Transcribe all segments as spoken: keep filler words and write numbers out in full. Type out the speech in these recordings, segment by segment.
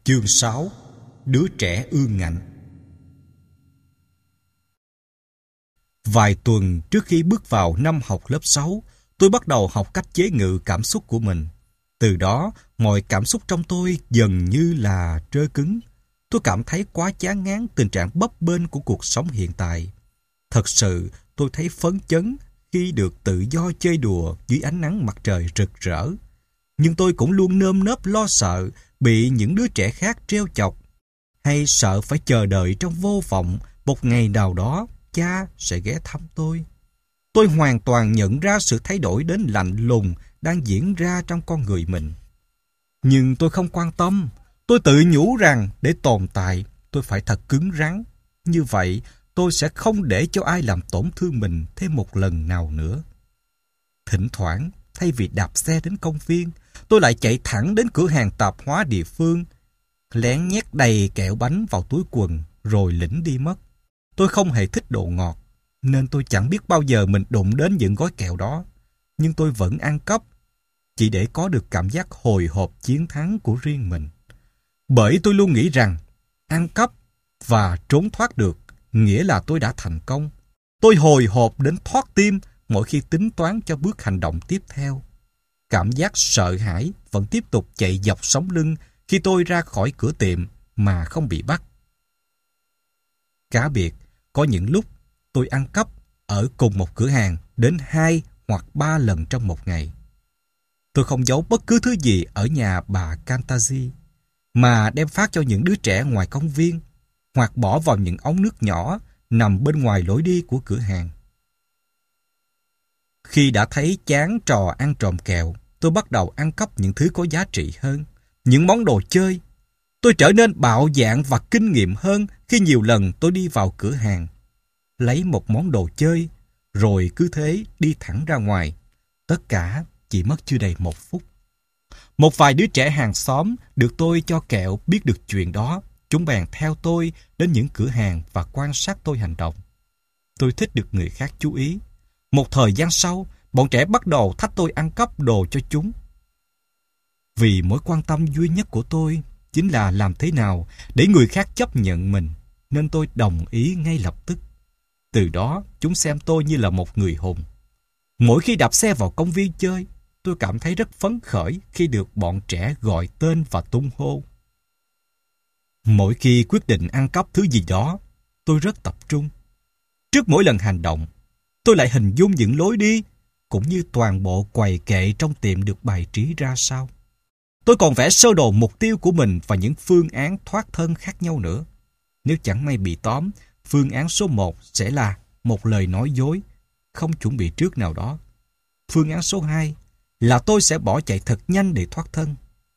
Chương sáu. Đứa trẻ ương ngạnh. Vài tuần trước khi bước vào năm học lớp sáu, tôi bắt đầu học cách chế ngự cảm xúc của mình. Từ đó, mọi cảm xúc trong tôi dần như là trơ cứng. Tôi cảm thấy quá chán ngán tình trạng bấp bênh của cuộc sống hiện tại. Thật sự, tôi thấy phấn chấn khi được tự do chơi đùa dưới ánh nắng mặt trời rực rỡ. Nhưng tôi cũng luôn nơm nớp lo sợ bị những đứa trẻ khác trêu chọc, hay sợ phải chờ đợi trong vô vọng một ngày nào đó cha sẽ ghé thăm tôi. Tôi hoàn toàn nhận ra sự thay đổi đến lạnh lùng đang diễn ra trong con người mình. Nhưng tôi không quan tâm. Tôi tự nhủ rằng để tồn tại, tôi phải thật cứng rắn. Như vậy, tôi sẽ không để cho ai làm tổn thương mình thêm một lần nào nữa. Thỉnh thoảng, thay vì đạp xe đến công viên, tôi lại chạy thẳng đến cửa hàng tạp hóa địa phương, lén nhét đầy kẹo bánh vào túi quần rồi lĩnh đi mất. Tôi không hề thích đồ ngọt, nên tôi chẳng biết bao giờ mình đụng đến những gói kẹo đó. Nhưng tôi vẫn ăn cắp, chỉ để có được cảm giác hồi hộp chiến thắng của riêng mình. Bởi tôi luôn nghĩ rằng, ăn cắp và trốn thoát được nghĩa là tôi đã thành công. Tôi hồi hộp đến thoát tim mỗi khi tính toán cho bước hành động tiếp theo. Cảm giác sợ hãi vẫn tiếp tục chạy dọc sống lưng khi tôi ra khỏi cửa tiệm mà không bị bắt. Cá biệt, có những lúc tôi ăn cắp ở cùng một cửa hàng đến hai hoặc ba lần trong một ngày. Tôi không giấu bất cứ thứ gì ở nhà bà Kantaji, mà đem phát cho những đứa trẻ ngoài công viên, hoặc bỏ vào những ống nước nhỏ nằm bên ngoài lối đi của cửa hàng. Khi đã thấy chán trò ăn trộm kẹo, tôi bắt đầu ăn cắp những thứ có giá trị hơn, những món đồ chơi. Tôi trở nên bạo dạn và kinh nghiệm hơn khi nhiều lần tôi đi vào cửa hàng, lấy một món đồ chơi, rồi cứ thế đi thẳng ra ngoài. Tất cả chỉ mất chưa đầy một phút. Một vài đứa trẻ hàng xóm được tôi cho kẹo biết được chuyện đó. Chúng bèn theo tôi đến những cửa hàng và quan sát tôi hành động. Tôi thích được người khác chú ý. Một thời gian sau, bọn trẻ bắt đầu thách tôi ăn cắp đồ cho chúng. Vì mối quan tâm duy nhất của tôi chính là làm thế nào để người khác chấp nhận mình, nên tôi đồng ý ngay lập tức. Từ đó, chúng xem tôi như là một người hùng. Mỗi khi đạp xe vào công viên chơi, tôi cảm thấy rất phấn khởi khi được bọn trẻ gọi tên và tung hô. Mỗi khi quyết định ăn cắp thứ gì đó, tôi rất tập trung. Trước mỗi lần hành động, tôi lại hình dung những lối đi, cũng như toàn bộ quầy kệ trong tiệm được bày trí ra sao. Tôi còn vẽ sơ đồ mục tiêu của mình và những phương án thoát thân khác nhau nữa. Nếu chẳng may bị tóm, phương án số một sẽ là một lời nói dối, không chuẩn bị trước nào đó. Phương án số hai là tôi sẽ bỏ chạy thật nhanh để thoát thân.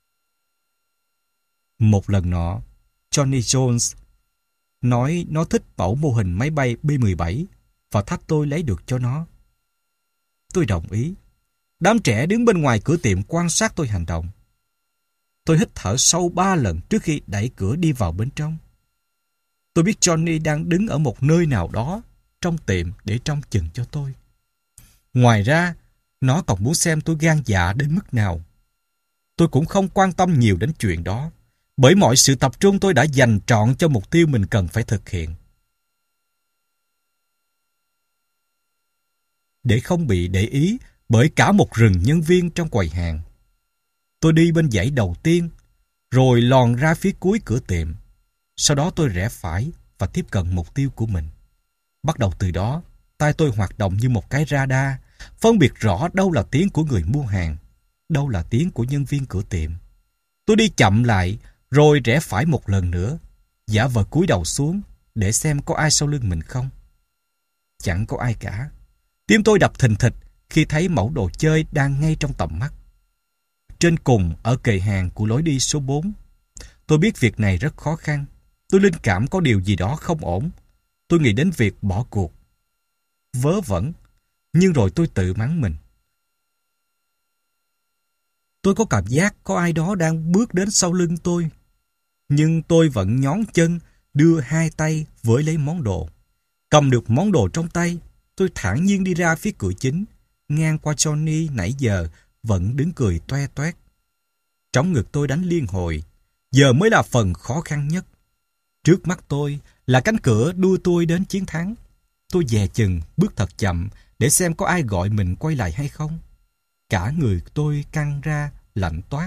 Một lần nọ, Johnny Jones nói nó thích mẫu mô hình máy bay B mười bảy và thách tôi lấy được cho nó. Tôi đồng ý. Đám trẻ đứng bên ngoài cửa tiệm quan sát tôi hành động. Tôi hít thở sâu ba lần trước khi đẩy cửa đi vào bên trong. Tôi biết Johnny đang đứng ở một nơi nào đó trong tiệm để trông chừng cho tôi. Ngoài ra, nó còn muốn xem tôi gan dạ đến mức nào. Tôi cũng không quan tâm nhiều đến chuyện đó, bởi mọi sự tập trung tôi đã dành trọn cho mục tiêu mình cần phải thực hiện. Để không bị để ý bởi cả một rừng nhân viên trong quầy hàng, tôi đi bên dãy đầu tiên, rồi lòn ra phía cuối cửa tiệm. Sau đó tôi rẽ phải và tiếp cận mục tiêu của mình. Bắt đầu từ đó, tay tôi hoạt động như một cái radar, phân biệt rõ đâu là tiếng của người mua hàng, đâu là tiếng của nhân viên cửa tiệm. Tôi đi chậm lại, rồi rẽ phải một lần nữa, giả vờ cúi đầu xuống để xem có ai sau lưng mình không. Chẳng có ai cả. Tim tôi đập thình thịch khi thấy mẫu đồ chơi đang ngay trong tầm mắt. Trên cùng ở kệ hàng của lối đi số bốn. Tôi biết việc này rất khó khăn. Tôi linh cảm có điều gì đó không ổn. Tôi nghĩ đến việc bỏ cuộc. Vớ vẩn. Nhưng rồi tôi tự mắng mình. Tôi có cảm giác có ai đó đang bước đến sau lưng tôi. Nhưng tôi vẫn nhón chân, đưa hai tay với lấy món đồ. Cầm được món đồ trong tay, tôi thản nhiên đi ra phía cửa chính, ngang qua Johnny nãy giờ vẫn đứng cười toe toét. Trống ngực tôi đánh liên hồi. Giờ mới là phần khó khăn nhất. Trước mắt tôi là cánh cửa đưa tôi đến chiến thắng. Tôi dè chừng bước thật chậm để xem có ai gọi mình quay lại hay không. Cả người tôi căng ra, lạnh toát.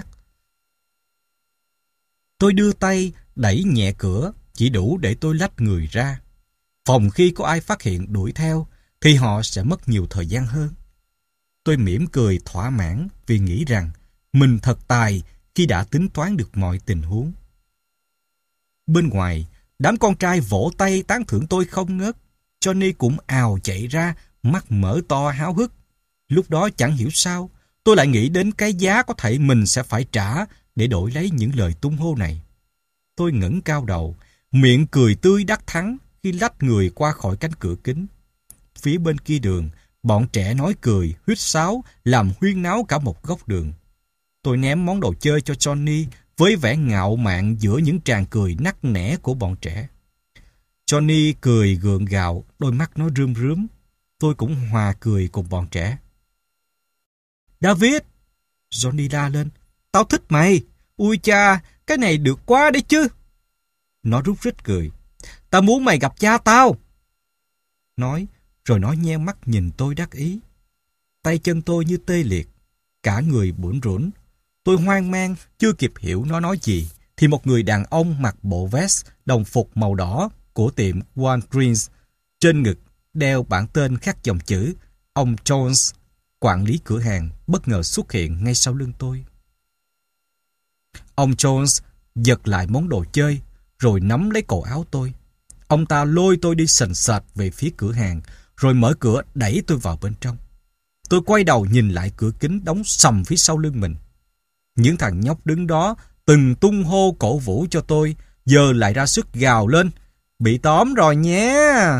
Tôi đưa tay đẩy nhẹ cửa, chỉ đủ để tôi lách người ra. Phòng khi có ai phát hiện đuổi theo, thì họ sẽ mất nhiều thời gian hơn. Tôi mỉm cười thỏa mãn vì nghĩ rằng mình thật tài khi đã tính toán được mọi tình huống. Bên ngoài, đám con trai vỗ tay tán thưởng tôi không ngớt. Johnny cũng ào chạy ra, mắt mở to háo hức. Lúc đó chẳng hiểu sao, tôi lại nghĩ đến cái giá có thể mình sẽ phải trả để đổi lấy những lời tung hô này. Tôi ngẩng cao đầu, miệng cười tươi đắc thắng khi lách người qua khỏi cánh cửa kính. Phía bên kia đường, bọn trẻ nói cười, huýt sáo, làm huyên náo cả một góc đường. Tôi ném món đồ chơi cho Johnny với vẻ ngạo mạn giữa những tràng cười nắc nẻ của bọn trẻ. Johnny cười gượng gạo, đôi mắt nó rơm rớm. Tôi cũng hòa cười cùng bọn trẻ. David! Johnny la lên. Tao thích mày! Ui cha, cái này được quá đấy chứ! Nó rút rít cười. Tao muốn mày gặp cha tao! Nói, rồi nó nheo mắt nhìn tôi đắc ý. Tay chân tôi như tê liệt, cả người bủn rủn. Tôi hoang mang, chưa kịp hiểu nó nói gì, thì một người đàn ông mặc bộ vest, đồng phục màu đỏ của tiệm Walgreens, trên ngực đeo bản tên khắc dòng chữ ông Jones, quản lý cửa hàng, bất ngờ xuất hiện ngay sau lưng tôi. Ông Jones giật lại món đồ chơi, rồi nắm lấy cổ áo tôi. Ông ta lôi tôi đi sành sạch về phía cửa hàng, rồi mở cửa đẩy tôi vào bên trong. Tôi quay đầu nhìn lại cửa kính đóng sầm phía sau lưng mình. Những thằng nhóc đứng đó từng tung hô cổ vũ cho tôi, giờ lại ra sức gào lên. Bị tóm rồi nhé!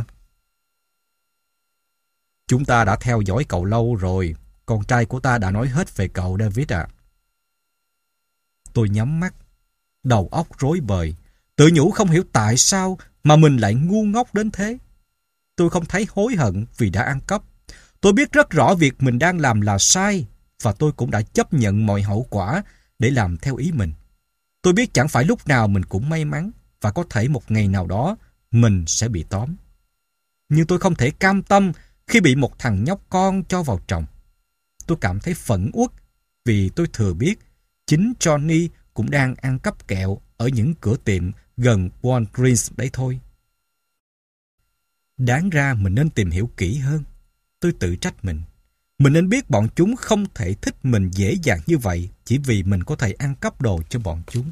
Chúng ta đã theo dõi cậu lâu rồi. Con trai của ta đã nói hết về cậu, David ạ. À. Tôi nhắm mắt, đầu óc rối bời, tự nhủ không hiểu tại sao mà mình lại ngu ngốc đến thế. Tôi không thấy hối hận vì đã ăn cắp. Tôi biết rất rõ việc mình đang làm là sai, và tôi cũng đã chấp nhận mọi hậu quả để làm theo ý mình. Tôi biết chẳng phải lúc nào mình cũng may mắn, và có thể một ngày nào đó mình sẽ bị tóm. Nhưng tôi không thể cam tâm khi bị một thằng nhóc con cho vào chồng. Tôi cảm thấy phẫn uất vì tôi thừa biết chính Johnny cũng đang ăn cắp kẹo ở những cửa tiệm gần Walgreens đấy thôi. Đáng ra mình nên tìm hiểu kỹ hơn. Tôi tự trách mình. Mình nên biết bọn chúng không thể thích mình dễ dàng như vậy chỉ vì mình có thể ăn cắp đồ cho bọn chúng.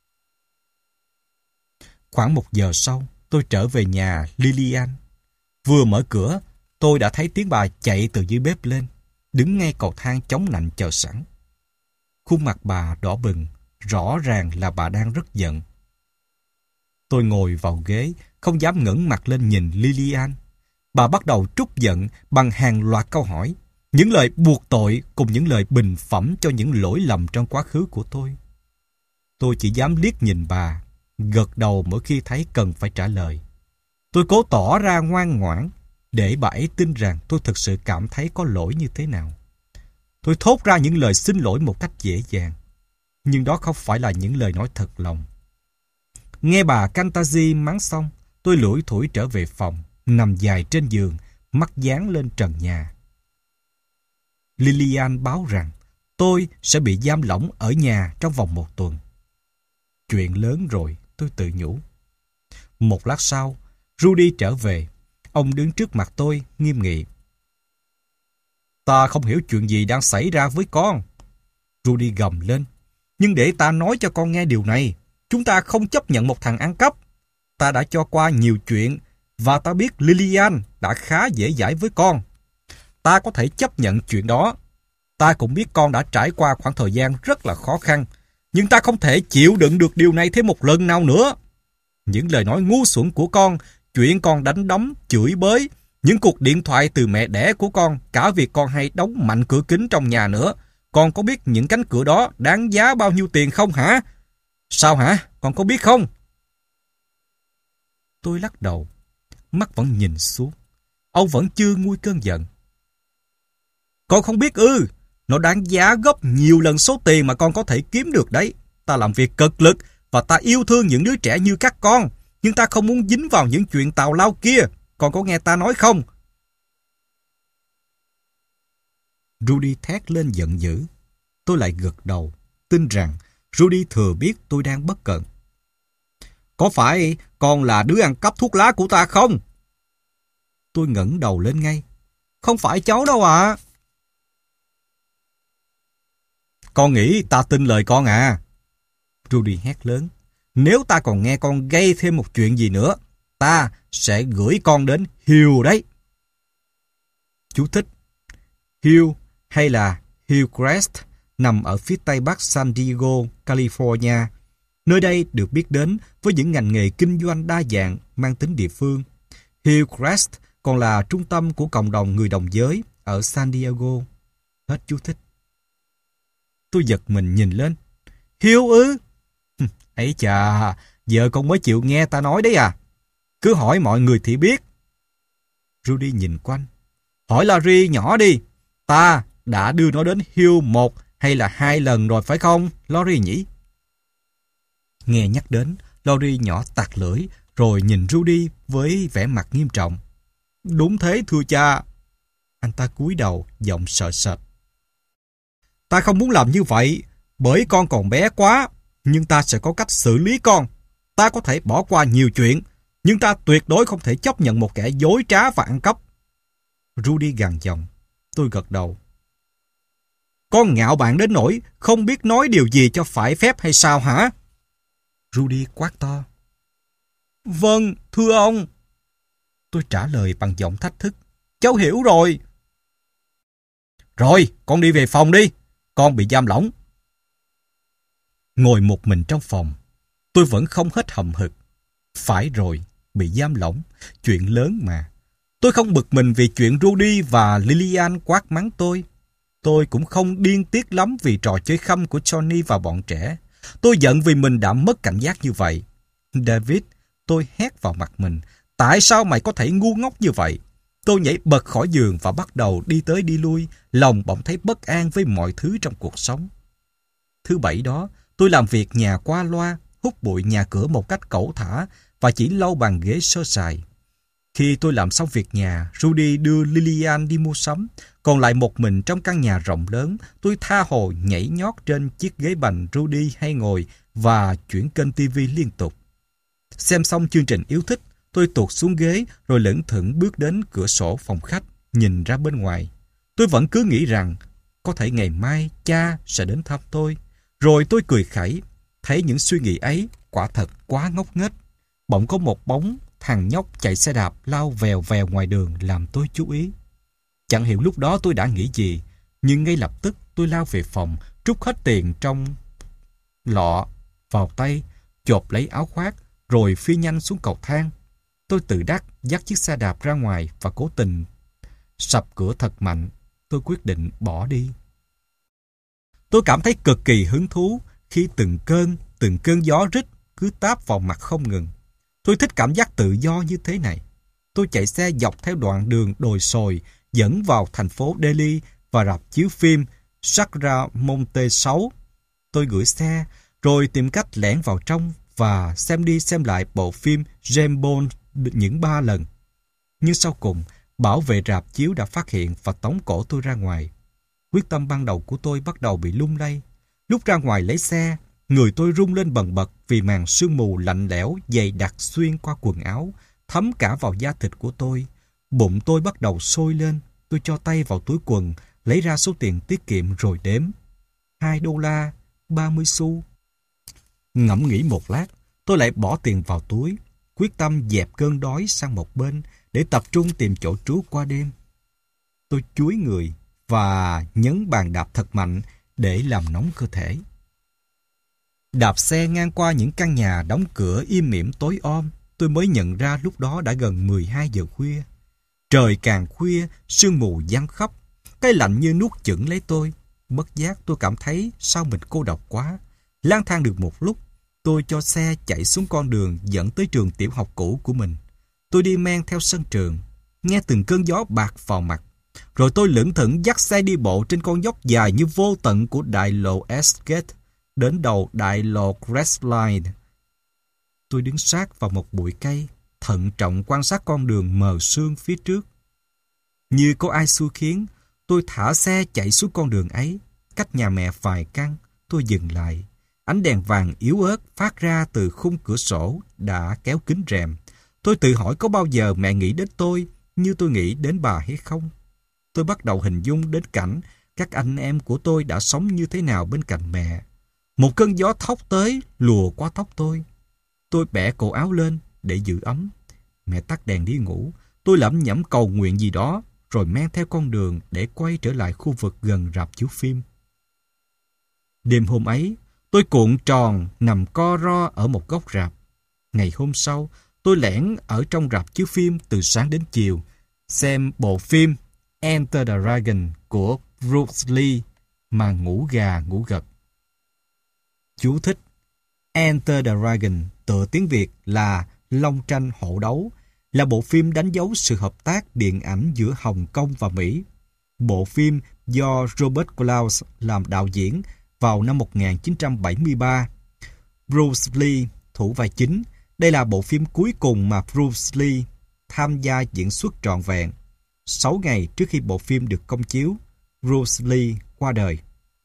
Khoảng một giờ sau, tôi trở về nhà Lillian. Vừa mở cửa, tôi đã thấy tiếng bà chạy từ dưới bếp lên, đứng ngay cầu thang chống nạnh chờ sẵn. Khuôn mặt bà đỏ bừng, rõ ràng là bà đang rất giận. Tôi ngồi vào ghế, không dám ngẩng mặt lên nhìn Lillian. Bà bắt đầu trút giận bằng hàng loạt câu hỏi, những lời buộc tội cùng những lời bình phẩm cho những lỗi lầm trong quá khứ của tôi. Tôi chỉ dám liếc nhìn bà, gật đầu mỗi khi thấy cần phải trả lời. Tôi cố tỏ ra ngoan ngoãn để bà ấy tin rằng tôi thực sự cảm thấy có lỗi như thế nào. Tôi thốt ra những lời xin lỗi một cách dễ dàng, nhưng đó không phải là những lời nói thật lòng. Nghe bà Cantazi mắng xong, tôi lủi thủi trở về phòng, nằm dài trên giường, mắt dán lên trần nhà. Lillian báo rằng tôi sẽ bị giam lỏng ở nhà trong vòng một tuần. Chuyện lớn rồi, tôi tự nhủ. Một lát sau, Rudy trở về. Ông đứng trước mặt tôi, nghiêm nghị. Ta không hiểu chuyện gì đang xảy ra với con. Rudy gầm lên. Nhưng để ta nói cho con nghe điều này. Chúng ta không chấp nhận một thằng ăn cắp. Ta đã cho qua nhiều chuyện và ta biết Lillian đã khá dễ dãi với con. Ta có thể chấp nhận chuyện đó. Ta cũng biết con đã trải qua khoảng thời gian rất là khó khăn. Nhưng ta không thể chịu đựng được điều này thêm một lần nào nữa. Những lời nói ngu xuẩn của con, chuyện con đánh đấm, chửi bới, những cuộc điện thoại từ mẹ đẻ của con, cả việc con hay đóng mạnh cửa kính trong nhà nữa. Con có biết những cánh cửa đó đáng giá bao nhiêu tiền không hả? Sao hả? Con có biết không? Tôi lắc đầu, mắt vẫn nhìn xuống. Ông vẫn chưa nguôi cơn giận. Con không biết ư? Nó đáng giá gấp nhiều lần số tiền mà con có thể kiếm được đấy. Ta làm việc cực lực và ta yêu thương những đứa trẻ như các con, nhưng ta không muốn dính vào những chuyện tào lao kia. Con có nghe ta nói không? Rudy thét lên giận dữ. Tôi lại gật đầu, tin rằng Rudy thừa biết tôi đang bất cẩn. Có phải con là đứa ăn cắp thuốc lá của ta không? Tôi ngẩng đầu lên ngay. Không phải cháu đâu ạ. Con nghĩ ta tin lời con à? Rudy hét lớn. Nếu ta còn nghe con gây thêm một chuyện gì nữa, ta sẽ gửi con đến Hill đấy. Chú thích. Hill hay là Hillcrest nằm ở phía tây bắc San Diego, California. Nơi đây được biết đến với những ngành nghề kinh doanh đa dạng mang tính địa phương. Hillcrest còn là trung tâm của cộng đồng người đồng giới ở San Diego. Hết chú thích. Tôi giật mình nhìn lên. Hill ư? Ấy chà, giờ con mới chịu nghe ta nói đấy à? Cứ hỏi mọi người thì biết. Rudy nhìn quanh. Hỏi Larry nhỏ đi. Ta đã đưa nó đến Hill một hay là hai lần rồi phải không, Larry nhỉ? Nghe nhắc đến, Larry nhỏ tặc lưỡi rồi nhìn Rudy với vẻ mặt nghiêm trọng. Đúng thế thưa cha. Anh ta cúi đầu, giọng sợ sệt. Ta không muốn làm như vậy, bởi con còn bé quá, nhưng ta sẽ có cách xử lý con. Ta có thể bỏ qua nhiều chuyện, nhưng ta tuyệt đối không thể chấp nhận một kẻ dối trá và ăn cắp. Rudy gằn giọng. Tôi gật đầu. Con ngạo bạn đến nỗi không biết nói điều gì cho phải phép hay sao hả? Rudy quát to. Vâng, thưa ông. Tôi trả lời bằng giọng thách thức. Cháu hiểu rồi. Rồi, con đi về phòng đi. Con bị giam lỏng. Ngồi một mình trong phòng, tôi vẫn không hết hậm hực. Phải rồi, bị giam lỏng, chuyện lớn mà. Tôi không bực mình vì chuyện Rudy và Lillian quát mắng tôi. Tôi cũng không điên tiết lắm vì trò chơi khăm của Johnny và bọn trẻ. Tôi giận vì mình đã mất cảnh giác như vậy. David, tôi hét vào mặt mình. Tại sao mày có thể ngu ngốc như vậy? Tôi nhảy bật khỏi giường và bắt đầu đi tới đi lui, lòng bỗng thấy bất an với mọi thứ trong cuộc sống. Thứ bảy đó, tôi làm việc nhà qua loa, hút bụi nhà cửa một cách cẩu thả và chỉ lau bàn ghế sơ sài. Khi tôi làm xong việc nhà, Rudy đưa Lillian đi mua sắm, còn lại một mình trong căn nhà rộng lớn, tôi tha hồ nhảy nhót trên chiếc ghế bành Rudy hay ngồi và chuyển kênh tivi liên tục. Xem xong chương trình yêu thích, tôi tuột xuống ghế rồi lững thững bước đến cửa sổ phòng khách, nhìn ra bên ngoài. Tôi vẫn cứ nghĩ rằng có thể ngày mai cha sẽ đến thăm tôi. Rồi tôi cười khẩy, thấy những suy nghĩ ấy quả thật quá ngốc nghếch. Bỗng có một bóng thằng nhóc chạy xe đạp lao vèo vèo ngoài đường làm tôi chú ý. Chẳng hiểu lúc đó tôi đã nghĩ gì, nhưng ngay lập tức tôi lao về phòng, trút hết tiền trong lọ vào tay, chộp lấy áo khoác, rồi phi nhanh xuống cầu thang. Tôi tự đắc dắt chiếc xe đạp ra ngoài và cố tình sập cửa thật mạnh. Tôi quyết định bỏ đi. Tôi cảm thấy cực kỳ hứng thú khi từng cơn, từng cơn gió rít cứ táp vào mặt không ngừng. Tôi thích cảm giác tự do như thế này. Tôi chạy xe dọc theo đoạn đường đồi sồi dẫn vào thành phố Delhi và rạp chiếu phim Sacramonte sáu. Tôi gửi xe, rồi tìm cách lẻn vào trong và xem đi xem lại bộ phim James Bond những ba lần. Nhưng sau cùng, bảo vệ rạp chiếu đã phát hiện và tống cổ tôi ra ngoài. Quyết tâm ban đầu của tôi bắt đầu bị lung lay. Lúc ra ngoài lấy xe, người tôi rung lên bần bật vì màn sương mù lạnh lẽo dày đặc xuyên qua quần áo, thấm cả vào da thịt của tôi. Bụng tôi bắt đầu sôi lên. Tôi cho tay vào túi quần, lấy ra số tiền tiết kiệm rồi đếm. Hai đô la, ba mươi xu. Ngẫm nghĩ một lát, tôi lại bỏ tiền vào túi, quyết tâm dẹp cơn đói sang một bên để tập trung tìm chỗ trú qua đêm. Tôi chúi người và nhấn bàn đạp thật mạnh để làm nóng cơ thể. Đạp xe ngang qua những căn nhà đóng cửa im ỉm tối om, tôi mới nhận ra lúc đó đã gần mười hai giờ khuya. Trời càng khuya, sương mù giăng khắp, cái lạnh như nuốt chửng lấy tôi. Bất giác tôi cảm thấy sao mình cô độc quá. Lang thang được một lúc, tôi cho xe chạy xuống con đường dẫn tới trường tiểu học cũ của mình. Tôi đi men theo sân trường, nghe từng cơn gió bạt vào mặt. Rồi tôi lững thững dắt xe đi bộ trên con dốc dài như vô tận của đại lộ Eastgate đến đầu đại lộ Crestline. Tôi đứng sát vào một bụi cây, thận trọng quan sát con đường mờ sương phía trước. Như có ai xui khiến, tôi thả xe chạy xuống con đường ấy. Cách nhà mẹ vài căn, tôi dừng lại. Ánh đèn vàng yếu ớt phát ra từ khung cửa sổ đã kéo kín rèm. Tôi tự hỏi có bao giờ mẹ nghĩ đến tôi như tôi nghĩ đến bà hay không? Tôi bắt đầu hình dung đến cảnh các anh em của tôi đã sống như thế nào bên cạnh mẹ. Một cơn gió thốc tới lùa qua tóc tôi. Tôi bẻ cổ áo lên để giữ ấm. Mẹ tắt đèn đi ngủ. Tôi lẩm nhẩm cầu nguyện gì đó rồi men theo con đường để quay trở lại khu vực gần rạp chiếu phim. Đêm hôm ấy, tôi cuộn tròn nằm co ro ở một góc rạp. Ngày hôm sau, tôi lẻn ở trong rạp chiếu phim từ sáng đến chiều, xem bộ phim Enter the Dragon của Bruce Lee mà ngủ gà ngủ gật. Chú thích: Enter the Dragon tựa tiếng Việt là Long tranh hổ đấu, là bộ phim đánh dấu sự hợp tác điện ảnh giữa Hồng Kông và Mỹ. Bộ phim do Robert Clouse làm đạo diễn vào năm một nghìn chín trăm bảy mươi ba. Bruce Lee thủ vai chính. Đây là bộ phim cuối cùng mà Bruce Lee tham gia diễn xuất trọn vẹn. Sáu ngày trước khi bộ phim được công chiếu, Bruce Lee qua đời.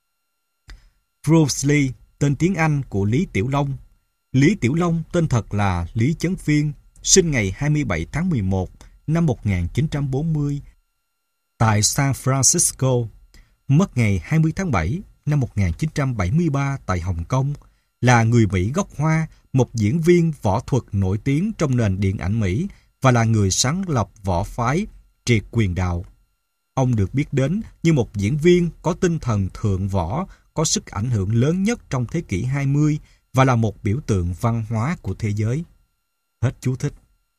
Bruce Lee, tên tiếng Anh của Lý Tiểu Long. Lý Tiểu Long tên thật là Lý Chấn Phiên, sinh ngày hai mươi bảy tháng mười một năm một nghìn chín trăm bốn mươi tại San Francisco, mất ngày hai mươi tháng bảy năm một nghìn chín trăm bảy mươi ba tại Hồng Kông, là người Mỹ gốc Hoa, một diễn viên võ thuật nổi tiếng trong nền điện ảnh Mỹ và là người sáng lập võ phái triệt quyền đạo. Ông được biết đến như một diễn viên có tinh thần thượng võ, có sức ảnh hưởng lớn nhất trong thế kỷ hai mươi và là một biểu tượng văn hóa của thế giới. Hết chú thích.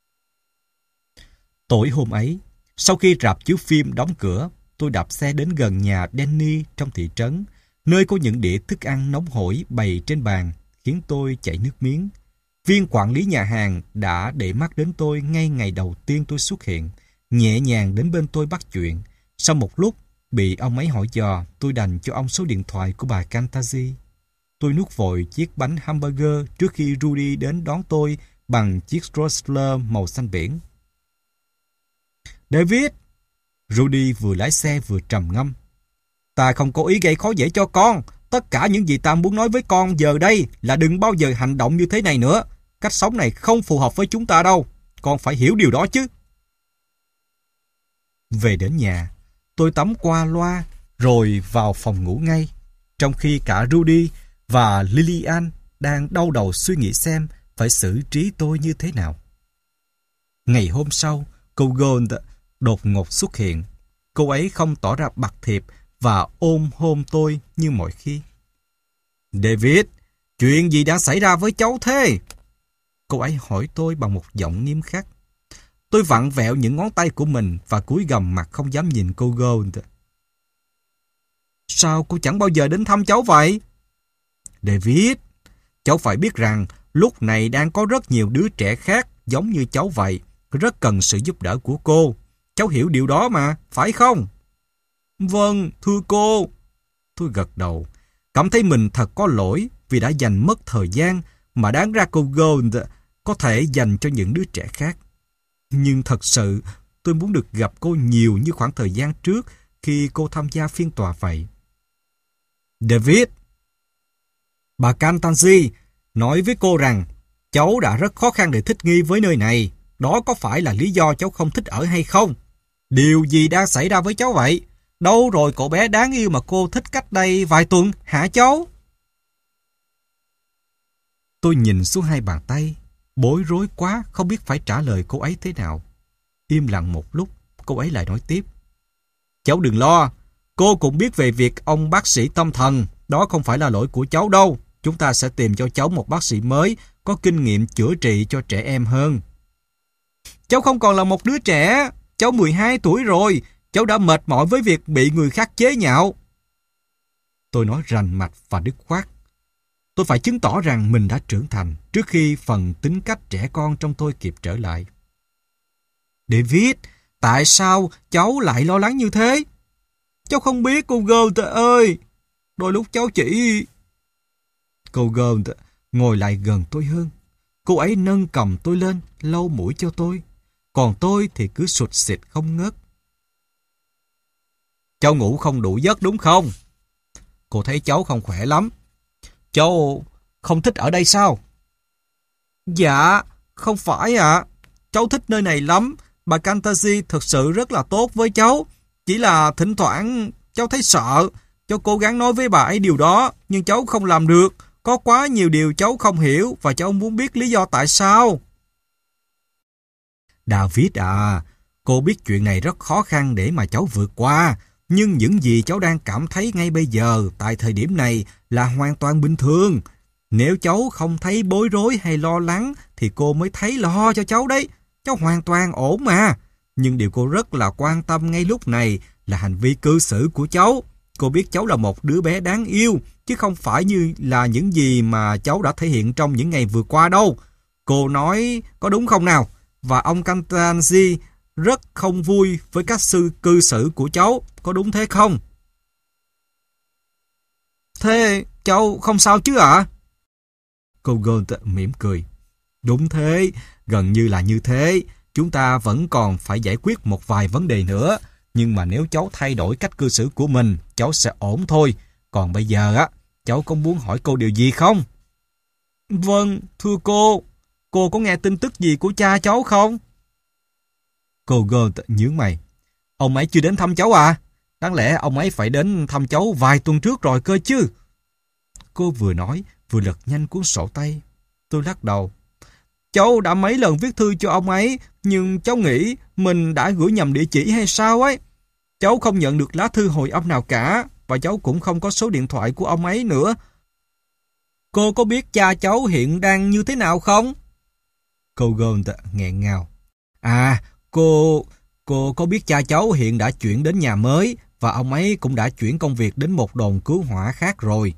Tối hôm ấy, sau khi rạp chiếu phim đóng cửa, tôi đạp xe đến gần nhà Danny trong thị trấn, nơi có những đĩa thức ăn nóng hổi bày trên bàn, khiến tôi chảy nước miếng. Viên quản lý nhà hàng đã để mắt đến tôi ngay ngày đầu tiên tôi xuất hiện, nhẹ nhàng đến bên tôi bắt chuyện. Sau một lúc, bị ông ấy hỏi dò, tôi đành cho ông số điện thoại của bà Cantazi. Tôi nuốt vội chiếc bánh hamburger trước khi Rudy đến đón tôi bằng chiếc Chrysler màu xanh biển. David! Rudy vừa lái xe vừa trầm ngâm. Ta không có ý gây khó dễ cho con. Tất cả những gì ta muốn nói với con giờ đây là đừng bao giờ hành động như thế này nữa. Cách sống này không phù hợp với chúng ta đâu. Con phải hiểu điều đó chứ. Về đến nhà, tôi tắm qua loa rồi vào phòng ngủ ngay, trong khi cả Rudy và Lillian đang đau đầu suy nghĩ xem phải xử trí tôi như thế nào. Ngày hôm sau, cô Gold đột ngột xuất hiện. Cô ấy không tỏ ra bạc thiệp và ôm hôn tôi như mọi khi. David, chuyện gì đã xảy ra với cháu thế? Cô ấy hỏi tôi bằng một giọng nghiêm khắc. Tôi vặn vẹo những ngón tay của mình và cúi gằm mặt không dám nhìn cô Gold. Sao cô chẳng bao giờ đến thăm cháu vậy? David, cháu phải biết rằng lúc này đang có rất nhiều đứa trẻ khác giống như cháu vậy, rất cần sự giúp đỡ của cô. Cháu hiểu điều đó mà, phải không? Vâng, thưa cô. Tôi gật đầu, cảm thấy mình thật có lỗi vì đã dành mất thời gian mà đáng ra cô Gold có thể dành cho những đứa trẻ khác. Nhưng thật sự, tôi muốn được gặp cô nhiều như khoảng thời gian trước khi cô tham gia phiên tòa vậy. David, bà Cantazi nói với cô rằng cháu đã rất khó khăn để thích nghi với nơi này. Đó có phải là lý do cháu không thích ở hay không? Điều gì đang xảy ra với cháu vậy? Đâu rồi cậu bé đáng yêu mà cô thích cách đây vài tuần, hả cháu? Tôi nhìn xuống hai bàn tay, bối rối quá, không biết phải trả lời cô ấy thế nào. Im lặng một lúc, cô ấy lại nói tiếp. Cháu đừng lo, cô cũng biết về việc ông bác sĩ tâm thần. Đó không phải là lỗi của cháu đâu. Chúng ta sẽ tìm cho cháu một bác sĩ mới, có kinh nghiệm chữa trị cho trẻ em hơn. Cháu không còn là một đứa trẻ. Cháu mười hai tuổi rồi. Cháu đã mệt mỏi với việc bị người khác chế nhạo. Tôi nói rành mạch và dứt khoát. Tôi phải chứng tỏ rằng mình đã trưởng thành trước khi phần tính cách trẻ con trong tôi kịp trở lại. David, tại sao cháu lại lo lắng như thế? Cháu không biết cô Gold ơi. Đôi lúc cháu chỉ... Cô Gold ngồi lại gần tôi hơn. Cô ấy nâng cầm tôi lên, lau mũi cho tôi. Còn tôi thì cứ sụt sịt không ngớt. Cháu ngủ không đủ giấc đúng không? Cô thấy cháu không khỏe lắm. Cháu không thích ở đây sao? Dạ, không phải ạ. À. Cháu thích nơi này lắm. Bà Kantazi thực sự rất là tốt với cháu. Chỉ là thỉnh thoảng cháu thấy sợ. Cháu cố gắng nói với bà ấy điều đó, nhưng cháu không làm được. Có quá nhiều điều cháu không hiểu và cháu muốn biết lý do tại sao. David à, cô biết chuyện này rất khó khăn để mà cháu vượt qua. Nhưng những gì cháu đang cảm thấy ngay bây giờ, tại thời điểm này, là hoàn toàn bình thường. Nếu cháu không thấy bối rối hay lo lắng, thì cô mới thấy lo cho cháu đấy. Cháu hoàn toàn ổn mà. Nhưng điều cô rất là quan tâm ngay lúc này là hành vi cư xử của cháu. Cô biết cháu là một đứa bé đáng yêu, chứ không phải như là những gì mà cháu đã thể hiện trong những ngày vừa qua đâu. Cô nói có đúng không nào? Và ông Kantazi rất không vui với các sự cư xử của cháu, có đúng thế không? Thế cháu không sao chứ ạ? À? Cô Gold mỉm cười. Đúng thế, gần như là như thế. Chúng ta vẫn còn phải giải quyết một vài vấn đề nữa. Nhưng mà nếu cháu thay đổi cách cư xử của mình, cháu sẽ ổn thôi. Còn bây giờ á, cháu có muốn hỏi cô điều gì không? Vâng, thưa cô. Cô có nghe tin tức gì của cha cháu không? Cô Gold nhướng mày. Ông ấy chưa đến thăm cháu à? Đáng lẽ ông ấy phải đến thăm cháu vài tuần trước rồi cơ chứ. Cô vừa nói, vừa lật nhanh cuốn sổ tay. Tôi lắc đầu. Cháu đã mấy lần viết thư cho ông ấy, nhưng cháu nghĩ mình đã gửi nhầm địa chỉ hay sao ấy. Cháu không nhận được lá thư hồi âm nào cả, và cháu cũng không có số điện thoại của ông ấy nữa. Cô có biết cha cháu hiện đang như thế nào không? Cô Gold nghẹn ngào. À, cô... Cô có biết cha cháu hiện đã chuyển đến nhà mới, và ông ấy cũng đã chuyển công việc đến một đồn cứu hỏa khác rồi.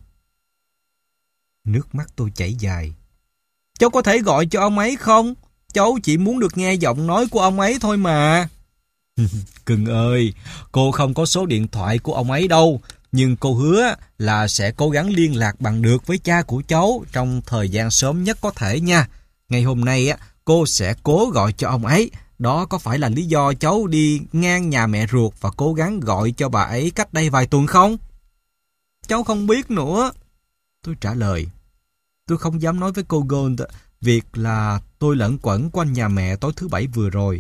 Nước mắt tôi chảy dài. Cháu có thể gọi cho ông ấy không? Cháu chỉ muốn được nghe giọng nói của ông ấy thôi mà. Cưng ơi, cô không có số điện thoại của ông ấy đâu, nhưng cô hứa là sẽ cố gắng liên lạc bằng được với cha của cháu trong thời gian sớm nhất có thể nha. Ngày hôm nay á, cô sẽ cố gọi cho ông ấy. Đó có phải là lý do cháu đi ngang nhà mẹ ruột và cố gắng gọi cho bà ấy cách đây vài tuần không? Cháu không biết nữa. Tôi trả lời. Tôi không dám nói với cô Gold việc là tôi lẩn quẩn quanh nhà mẹ tối thứ bảy vừa rồi.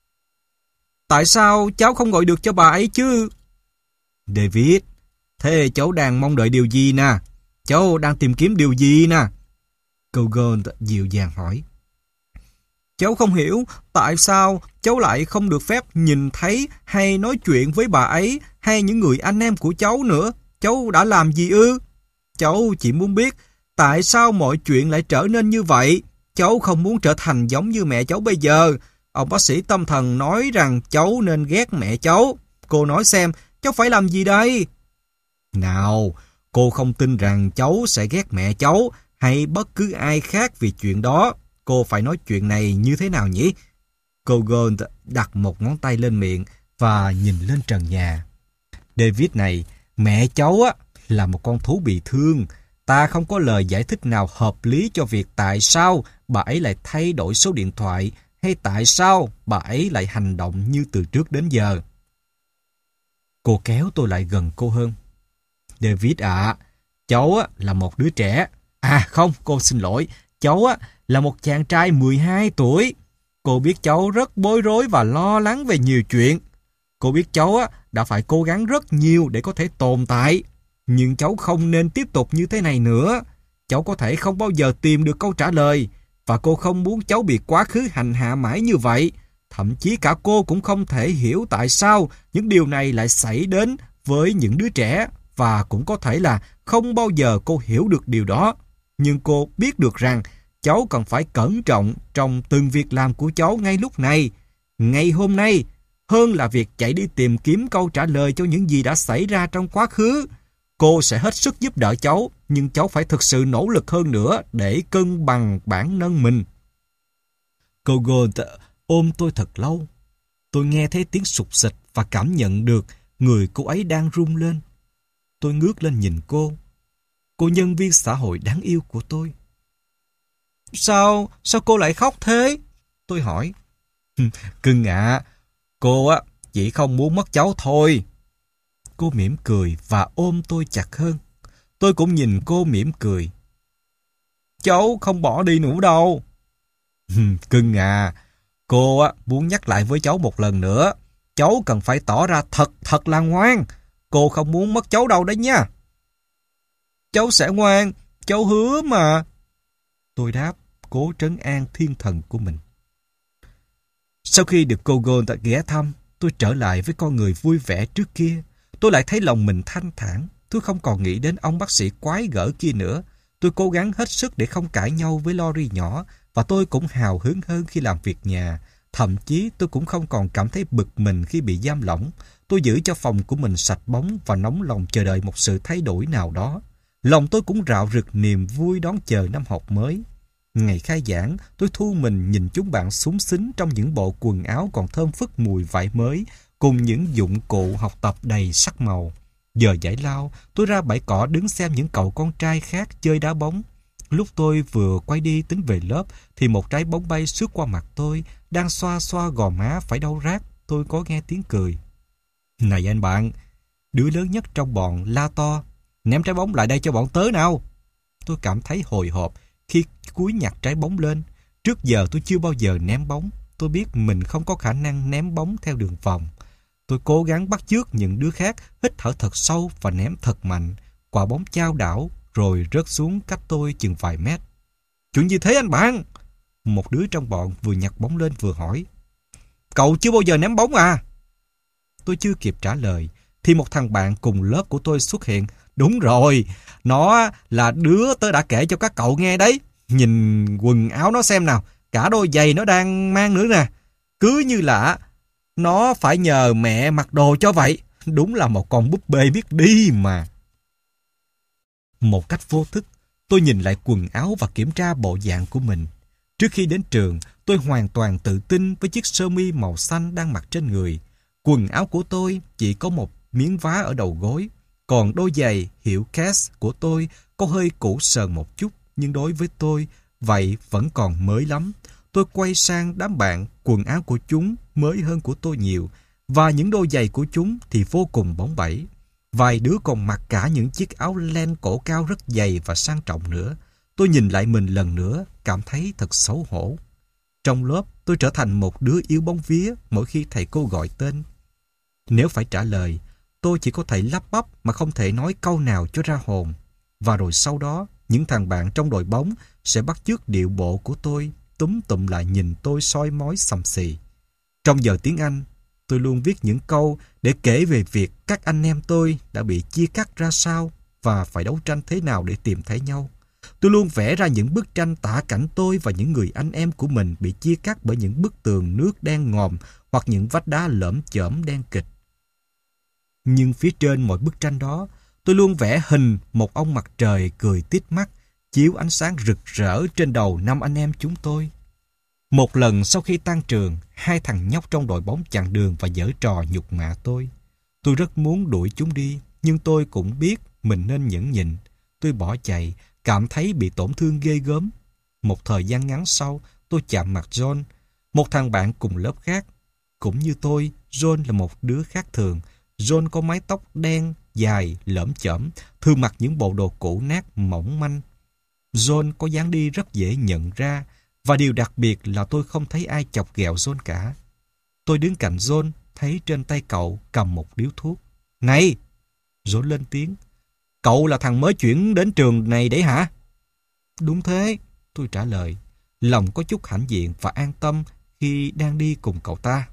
Tại sao cháu không gọi được cho bà ấy chứ? David, thế cháu đang mong đợi điều gì nè? Cháu đang tìm kiếm điều gì nè? Cô Gold dịu dàng hỏi. Cháu không hiểu tại sao cháu lại không được phép nhìn thấy hay nói chuyện với bà ấy hay những người anh em của cháu nữa. Cháu đã làm gì ư? Cháu chỉ muốn biết tại sao mọi chuyện lại trở nên như vậy. Cháu không muốn trở thành giống như mẹ cháu bây giờ. Ông bác sĩ tâm thần nói rằng cháu nên ghét mẹ cháu. Cô nói xem, cháu phải làm gì đây? Nào, cô không tin rằng cháu sẽ ghét mẹ cháu hay bất cứ ai khác vì chuyện đó. Cô phải nói chuyện này như thế nào nhỉ? Cô Gold đặt một ngón tay lên miệng và nhìn lên trần nhà. David này, mẹ cháu á là một con thú bị thương. Ta không có lời giải thích nào hợp lý cho việc tại sao bà ấy lại thay đổi số điện thoại hay tại sao bà ấy lại hành động như từ trước đến giờ. Cô kéo tôi lại gần cô hơn. David ạ, à, cháu á là một đứa trẻ. À không, cô xin lỗi. Cháu á là một chàng trai mười hai tuổi. Cô biết cháu rất bối rối và lo lắng về nhiều chuyện. Cô biết cháu á đã phải cố gắng rất nhiều để có thể tồn tại. Nhưng cháu không nên tiếp tục như thế này nữa. Cháu có thể không bao giờ tìm được câu trả lời. Và cô không muốn cháu bị quá khứ hành hạ mãi như vậy. Thậm chí cả cô cũng không thể hiểu tại sao những điều này lại xảy đến với những đứa trẻ. Và cũng có thể là không bao giờ cô hiểu được điều đó. Nhưng cô biết được rằng cháu cần phải cẩn trọng trong từng việc làm của cháu ngay lúc này, ngay hôm nay, hơn là việc chạy đi tìm kiếm câu trả lời cho những gì đã xảy ra trong quá khứ. Cô sẽ hết sức giúp đỡ cháu, nhưng cháu phải thực sự nỗ lực hơn nữa để cân bằng bản thân mình. Cô Gold ôm tôi thật lâu. Tôi nghe thấy tiếng sụt sịt và cảm nhận được người cô ấy đang run lên. Tôi ngước lên nhìn cô, cô nhân viên xã hội đáng yêu của tôi. Sao, sao cô lại khóc thế? Tôi hỏi. Cưng ạ, à, cô á chỉ không muốn mất cháu thôi. Cô mỉm cười và ôm tôi chặt hơn. Tôi cũng nhìn cô mỉm cười. Cháu không bỏ đi nữa đâu. Cưng à, cô á muốn nhắc lại với cháu một lần nữa. Cháu cần phải tỏ ra thật thật là ngoan. Cô không muốn mất cháu đâu đấy nha. Cháu sẽ ngoan, cháu hứa mà. Tôi đáp, cố trấn an thiên thần của mình. Sau khi được cô Gold ghé thăm, tôi trở lại với con người vui vẻ trước kia. Tôi lại thấy lòng mình thanh thản. Tôi không còn nghĩ đến ông bác sĩ quái gở kia nữa. Tôi cố gắng hết sức để không cãi nhau với Lori nhỏ, và tôi cũng hào hứng hơn khi làm việc nhà. Thậm chí tôi cũng không còn cảm thấy bực mình khi bị giam lỏng. Tôi giữ cho phòng của mình sạch bóng và nóng lòng chờ đợi một sự thay đổi nào đó. Lòng tôi cũng rạo rực niềm vui đón chờ năm học mới. Ngày khai giảng, tôi thu mình nhìn chúng bạn xúng xính trong những bộ quần áo còn thơm phức mùi vải mới, cùng những dụng cụ học tập đầy sắc màu. Giờ giải lao, tôi ra bãi cỏ đứng xem những cậu con trai khác chơi đá bóng. Lúc tôi vừa quay đi tính về lớp, thì một trái bóng bay xước qua mặt tôi, đang xoa xoa gò má phải đau rát. Tôi có nghe tiếng cười. Này anh bạn, đứa lớn nhất trong bọn la to, ném trái bóng lại đây cho bọn tớ nào. Tôi cảm thấy hồi hộp khi cúi nhặt trái bóng lên. Trước giờ tôi chưa bao giờ ném bóng. Tôi biết mình không có khả năng ném bóng theo đường vòng. Tôi cố gắng bắt chước những đứa khác, hít thở thật sâu và ném thật mạnh. Quả bóng chao đảo rồi rớt xuống cách tôi chừng vài mét. Chuyện gì thế anh bạn? Một đứa trong bọn vừa nhặt bóng lên vừa hỏi. Cậu chưa bao giờ ném bóng à? Tôi chưa kịp trả lời thì một thằng bạn cùng lớp của tôi xuất hiện. Đúng rồi, nó là đứa tớ đã kể cho các cậu nghe đấy. Nhìn quần áo nó xem nào, cả đôi giày nó đang mang nữa nè. Cứ như là nó phải nhờ mẹ mặc đồ cho vậy. Đúng là một con búp bê biết đi mà. Một cách vô thức, tôi nhìn lại quần áo và kiểm tra bộ dạng của mình. Trước khi đến trường, tôi hoàn toàn tự tin với chiếc sơ mi màu xanh đang mặc trên người. Quần áo của tôi chỉ có một miếng vá ở đầu gối. Còn đôi giày hiệu Keds của tôi có hơi cũ sờn một chút, nhưng đối với tôi, vậy vẫn còn mới lắm. Tôi quay sang đám bạn, quần áo của chúng mới hơn của tôi nhiều, và những đôi giày của chúng thì vô cùng bóng bẩy. Vài đứa còn mặc cả những chiếc áo len cổ cao rất dày và sang trọng nữa. Tôi nhìn lại mình lần nữa, cảm thấy thật xấu hổ. Trong lớp, tôi trở thành một đứa yếu bóng vía mỗi khi thầy cô gọi tên. Nếu phải trả lời, tôi chỉ có thể lắp bắp mà không thể nói câu nào cho ra hồn. Và rồi sau đó, những thằng bạn trong đội bóng sẽ bắt chước điệu bộ của tôi, túm tụm lại nhìn tôi soi mói xầm xì. Trong giờ tiếng Anh, tôi luôn viết những câu để kể về việc các anh em tôi đã bị chia cắt ra sao và phải đấu tranh thế nào để tìm thấy nhau. Tôi luôn vẽ ra những bức tranh tả cảnh tôi và những người anh em của mình bị chia cắt bởi những bức tường nước đen ngòm hoặc những vách đá lởm chởm đen kịch. Nhưng phía trên mọi bức tranh đó, tôi luôn vẽ hình một ông mặt trời cười tít mắt, chiếu ánh sáng rực rỡ trên đầu năm anh em chúng tôi. Một lần sau khi tan trường, hai thằng nhóc trong đội bóng chặn đường và giở trò nhục mạ tôi. Tôi rất muốn đuổi chúng đi, nhưng tôi cũng biết mình nên nhẫn nhịn. Tôi bỏ chạy, cảm thấy bị tổn thương ghê gớm. Một thời gian ngắn sau, tôi chạm mặt John, một thằng bạn cùng lớp khác. Cũng như tôi, John là một đứa khác thường. John có mái tóc đen, dài, lởm chởm, thường mặc những bộ đồ cũ nát, mỏng manh. John có dáng đi rất dễ nhận ra, và điều đặc biệt là tôi không thấy ai chọc ghẹo John cả. Tôi đứng cạnh John, thấy trên tay cậu cầm một điếu thuốc. Này! John lên tiếng. Cậu là thằng mới chuyển đến trường này đấy hả? Đúng thế, tôi trả lời. Lòng có chút hãnh diện và an tâm khi đang đi cùng cậu ta.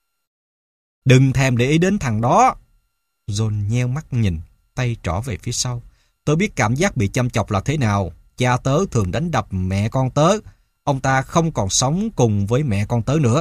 Đừng thèm để ý đến thằng đó. John nheo mắt nhìn, tay trỏ về phía sau. Tớ biết cảm giác bị chăm chọc là thế nào. Cha tớ thường đánh đập mẹ con tớ. Ông ta không còn sống cùng với mẹ con tớ nữa.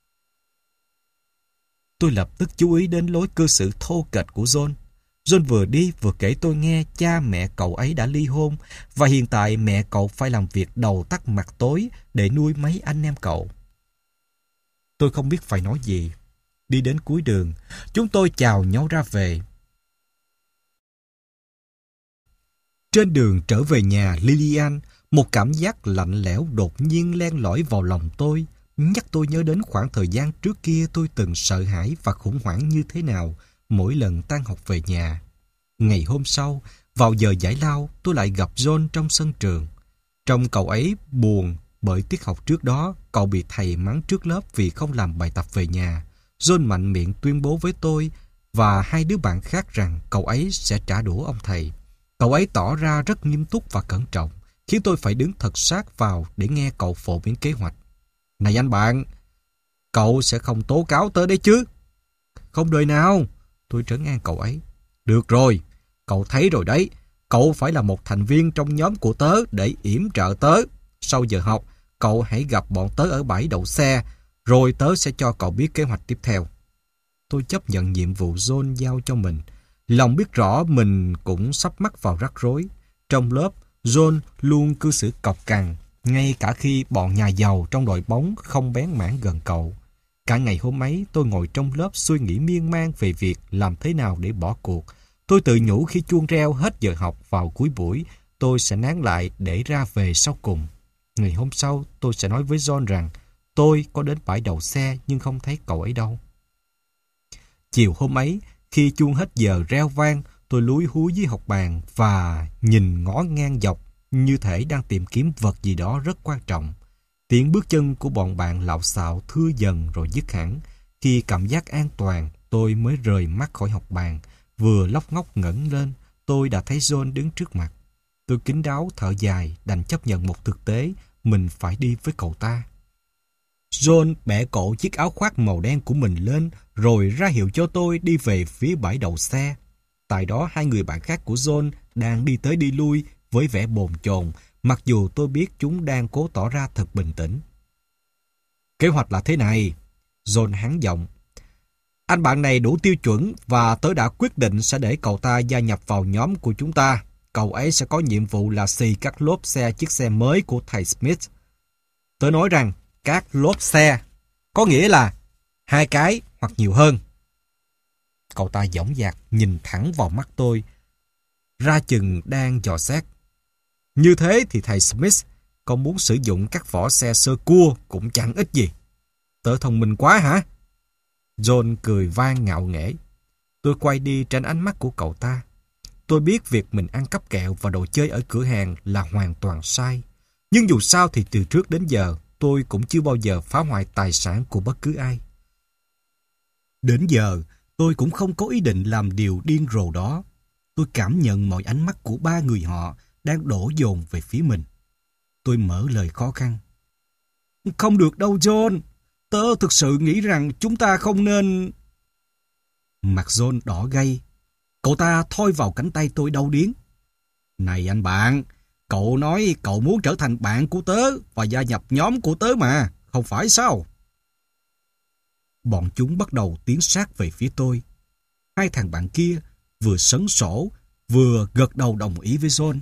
Tôi lập tức chú ý đến lối cư xử thô kệch của John. John vừa đi vừa kể tôi nghe cha mẹ cậu ấy đã ly hôn và hiện tại mẹ cậu phải làm việc đầu tắt mặt tối để nuôi mấy anh em cậu. Tôi không biết phải nói gì. Đi đến cuối đường, chúng tôi chào nhau ra về. Trên đường trở về nhà Lillian, Một cảm giác lạnh lẽo đột nhiên len lỏi vào lòng tôi, nhắc tôi nhớ đến khoảng thời gian trước kia tôi từng sợ hãi và khủng hoảng như thế nào mỗi lần tan học về nhà. Ngày hôm sau, vào giờ giải lao, tôi lại gặp John trong sân trường. Trông cậu ấy buồn bởi tiết học trước đó, cậu bị thầy mắng trước lớp vì không làm bài tập về nhà. John mạnh miệng tuyên bố với tôi và hai đứa bạn khác rằng cậu ấy sẽ trả đũa ông thầy. Cậu ấy tỏ ra rất nghiêm túc và cẩn trọng, khiến tôi phải đứng thật sát vào để nghe cậu phổ biến kế hoạch. Này anh bạn, cậu sẽ không tố cáo tớ đấy chứ? Không đời nào, tôi trấn an cậu ấy. Được rồi, cậu thấy rồi đấy, cậu phải là một thành viên trong nhóm của tớ để yểm trợ tớ. Sau giờ học, cậu hãy gặp bọn tớ ở bãi đậu xe, rồi tớ sẽ cho cậu biết kế hoạch tiếp theo. Tôi chấp nhận nhiệm vụ John giao cho mình. Lòng biết rõ mình cũng sắp mắc vào rắc rối. Trong lớp, John luôn cư xử cọc cằn, ngay cả khi bọn nhà giàu trong đội bóng không bén mảng gần cậu. Cả ngày hôm ấy, tôi ngồi trong lớp suy nghĩ miên man về việc làm thế nào để bỏ cuộc. Tôi tự nhủ khi chuông reo hết giờ học vào cuối buổi, tôi sẽ nán lại để ra về sau cùng. Ngày hôm sau, tôi sẽ nói với John rằng tôi có đến bãi đậu xe nhưng không thấy cậu ấy đâu. Chiều hôm ấy, khi chuông hết giờ reo vang, tôi lúi húi dưới học bàn và nhìn ngó ngang dọc như thể đang tìm kiếm vật gì đó rất quan trọng. Tiếng bước chân của bọn bạn lạo xạo thưa dần rồi dứt hẳn. Khi cảm giác an toàn, tôi mới rời mắt khỏi học bàn. Vừa lóc ngóc ngẩng lên, tôi đã thấy John đứng trước mặt. Tôi kín đáo thở dài, đành chấp nhận một thực tế, mình phải đi với cậu ta. John bẻ cổ chiếc áo khoác màu đen của mình lên, rồi ra hiệu cho tôi đi về phía bãi đậu xe. Tại đó hai người bạn khác của John đang đi tới đi lui với vẻ bồn chồn, mặc dù tôi biết chúng đang cố tỏ ra thật bình tĩnh. Kế hoạch là thế này, John hắng giọng. Anh bạn này đủ tiêu chuẩn và tớ đã quyết định sẽ để cậu ta gia nhập vào nhóm của chúng ta. Cậu ấy sẽ có nhiệm vụ là xì các lốp xe chiếc xe mới của thầy Smith. Tớ nói rằng các lốp xe có nghĩa là hai cái hoặc nhiều hơn. Cậu ta dõng dạc nhìn thẳng vào mắt tôi, ra chừng đang dò xét. Như thế thì thầy Smith có muốn sử dụng các vỏ xe sơ cua cũng chẳng ích gì. Tớ thông minh quá hả? John cười vang ngạo nghễ. Tôi quay đi tránh ánh mắt của cậu ta. Tôi biết việc mình ăn cắp kẹo và đồ chơi ở cửa hàng là hoàn toàn sai. Nhưng dù sao thì từ trước đến giờ tôi cũng chưa bao giờ phá hoại tài sản của bất cứ ai. Đến giờ tôi cũng không có ý định làm điều điên rồ đó. Tôi cảm nhận mọi ánh mắt của ba người họ đang đổ dồn về phía mình. Tôi mở lời khó khăn. Không được đâu John. Tớ thực sự nghĩ rằng chúng ta không nên... Mặt John đỏ gay. Cậu ta thoi vào cánh tay tôi đau điếng. Này anh bạn, cậu nói cậu muốn trở thành bạn của tớ và gia nhập nhóm của tớ mà, không phải sao? Bọn chúng bắt đầu tiến sát về phía tôi. Hai thằng bạn kia vừa sấn sổ, vừa gật đầu đồng ý với John.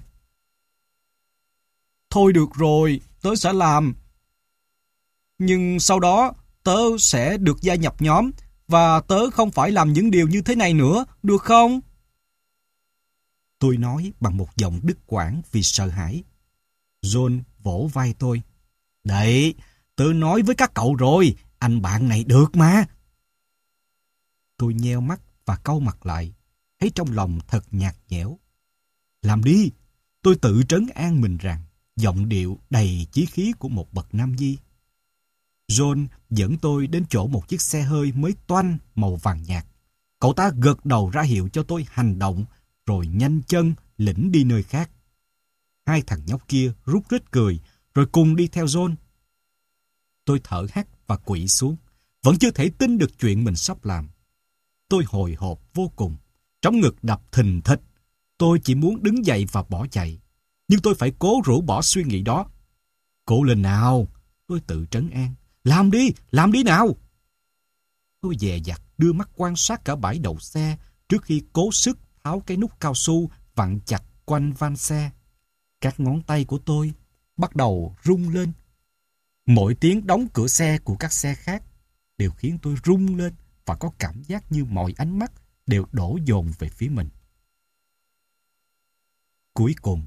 Thôi được rồi, tớ sẽ làm. Nhưng sau đó, tớ sẽ được gia nhập nhóm và tớ không phải làm những điều như thế này nữa, được không? Tôi nói bằng một giọng đứt quãng vì sợ hãi. John vỗ vai tôi. Đấy, tớ nói với các cậu rồi, anh bạn này được mà. Tôi nheo mắt và cau mặt lại, thấy trong lòng thật nhạt nhẽo. Làm đi, tôi tự trấn an mình rằng, giọng điệu đầy chí khí của một bậc nam nhi. John dẫn tôi đến chỗ một chiếc xe hơi mới toanh màu vàng nhạt. Cậu ta gật đầu ra hiệu cho tôi hành động, rồi nhanh chân lĩnh đi nơi khác. Hai thằng nhóc kia rút rít cười, rồi cùng đi theo John. Tôi thở hắt và quỵ xuống, vẫn chưa thể tin được chuyện mình sắp làm. Tôi hồi hộp vô cùng, trống ngực đập thình thịch. Tôi chỉ muốn đứng dậy và bỏ chạy, nhưng tôi phải cố rũ bỏ suy nghĩ đó. Cố lên nào, tôi tự trấn an. Làm đi, làm đi nào. Tôi dè dặt đưa mắt quan sát cả bãi đậu xe trước khi cố sức tháo cái nút cao su vặn chặt quanh van xe. Các ngón tay của tôi bắt đầu rung lên. Mỗi tiếng đóng cửa xe của các xe khác đều khiến tôi rung lên và có cảm giác như mọi ánh mắt đều đổ dồn về phía mình. Cuối cùng,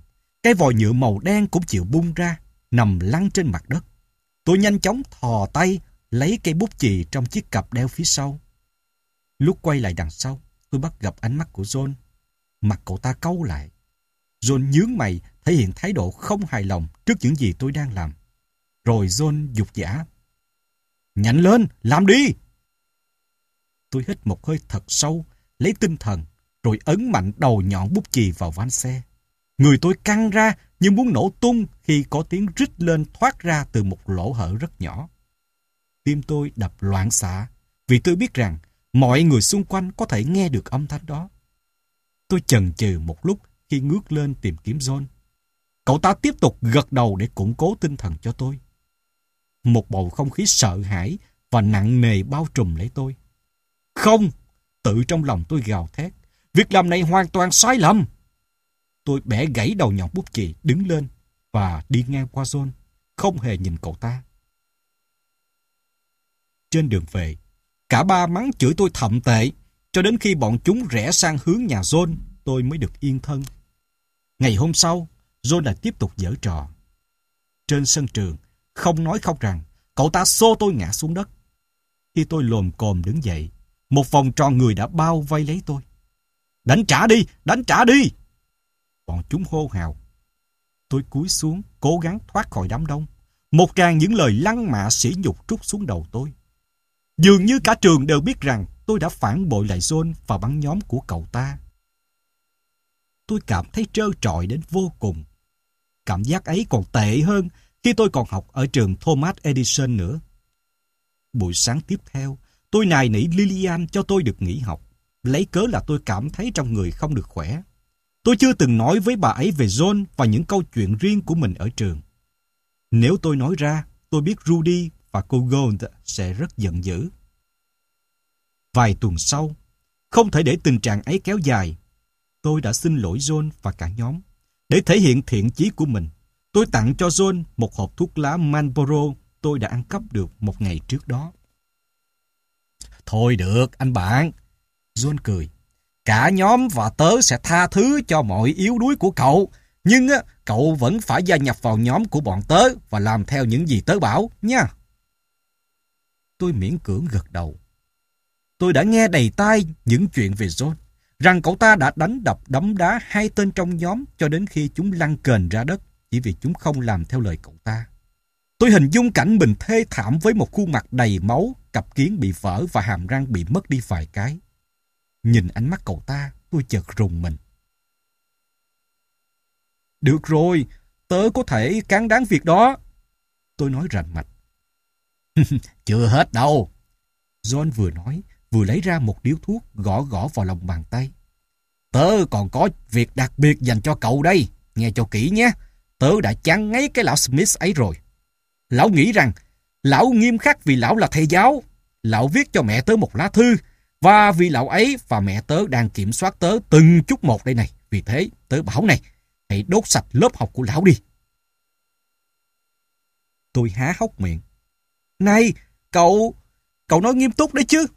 Cái vòi nhựa màu đen cũng chịu bung ra, nằm lăn trên mặt đất. Tôi nhanh chóng thò tay, lấy cây bút chì trong chiếc cặp đeo phía sau. Lúc quay lại đằng sau, tôi bắt gặp ánh mắt của John. Mặt cậu ta cau lại. John nhướng mày, thể hiện thái độ không hài lòng trước những gì tôi đang làm. Rồi John giục giã. Nhanh lên, làm đi! Tôi hít một hơi thật sâu, lấy tinh thần, rồi ấn mạnh đầu nhọn bút chì vào van xe. Người tôi căng ra như muốn nổ tung khi có tiếng rít lên thoát ra từ một lỗ hở rất nhỏ. Tim tôi đập loạn xạ vì tôi biết rằng mọi người xung quanh có thể nghe được âm thanh đó. Tôi chần chừ một lúc khi ngước lên tìm kiếm John. Cậu ta tiếp tục gật đầu để củng cố tinh thần cho tôi. Một bầu không khí sợ hãi và nặng nề bao trùm lấy tôi. Không! Tự trong lòng tôi gào thét. Việc làm này hoàn toàn sai lầm. Tôi bẻ gãy đầu nhọn bút chì, đứng lên và đi ngang qua John, không hề nhìn cậu ta. Trên đường về, cả ba mắng chửi tôi thậm tệ, cho đến khi bọn chúng rẽ sang hướng nhà John, tôi mới được yên thân. Ngày hôm sau, John lại tiếp tục giở trò. Trên sân trường, không nói không rằng, cậu ta xô tôi ngã xuống đất. Khi tôi lồm cồm đứng dậy, một vòng tròn người đã bao vây lấy tôi. Đánh trả đi! Đánh trả đi! Bọn chúng hô hào. Tôi cúi xuống, cố gắng thoát khỏi đám đông. Một tràng những lời lăng mạ sỉ nhục trút xuống đầu tôi. Dường như cả trường đều biết rằng tôi đã phản bội lại John và băng nhóm của cậu ta. Tôi cảm thấy trơ trọi đến vô cùng. Cảm giác ấy còn tệ hơn khi tôi còn học ở trường Thomas Edison nữa. Buổi sáng tiếp theo, tôi nài nỉ Lillian cho tôi được nghỉ học, lấy cớ là tôi cảm thấy trong người không được khỏe. Tôi chưa từng nói với bà ấy về John và những câu chuyện riêng của mình ở trường. Nếu tôi nói ra, tôi biết Rudy và cô Gold sẽ rất giận dữ. Vài tuần sau, không thể để tình trạng ấy kéo dài, tôi đã xin lỗi John và cả nhóm. Để thể hiện thiện chí của mình, tôi tặng cho John một hộp thuốc lá Marlboro tôi đã ăn cắp được một ngày trước đó. Thôi được, anh bạn. John cười. Cả nhóm và tớ sẽ tha thứ cho mọi yếu đuối của cậu. Nhưng á, cậu vẫn phải gia nhập vào nhóm của bọn tớ và làm theo những gì tớ bảo, nha. Tôi miễn cưỡng gật đầu. Tôi đã nghe đầy tai những chuyện về John, rằng cậu ta đã đánh đập đấm đá hai tên trong nhóm cho đến khi chúng lăn kềnh ra đất chỉ vì chúng không làm theo lời cậu ta. Tôi hình dung cảnh mình thê thảm với một khuôn mặt đầy máu, cặp kiến bị vỡ và hàm răng bị mất đi vài cái. Nhìn ánh mắt cậu ta, tôi chợt rùng mình. Được rồi, tớ có thể cán đáng việc đó. Tôi nói rành mạch. Chưa hết đâu. John vừa nói, vừa lấy ra một điếu thuốc gõ gõ vào lòng bàn tay. Tớ còn có việc đặc biệt dành cho cậu đây. Nghe cho kỹ nhé. Tớ đã chán ngấy cái lão Smith ấy rồi. Lão nghĩ rằng lão nghiêm khắc vì lão là thầy giáo. Lão viết cho mẹ tớ một lá thư. Và vì lão ấy và mẹ tớ đang kiểm soát tớ từng chút một đây này. Vì thế tớ bảo này, hãy đốt sạch lớp học của lão đi. Tôi há hốc miệng. Này, cậu, cậu nói nghiêm túc đấy chứ.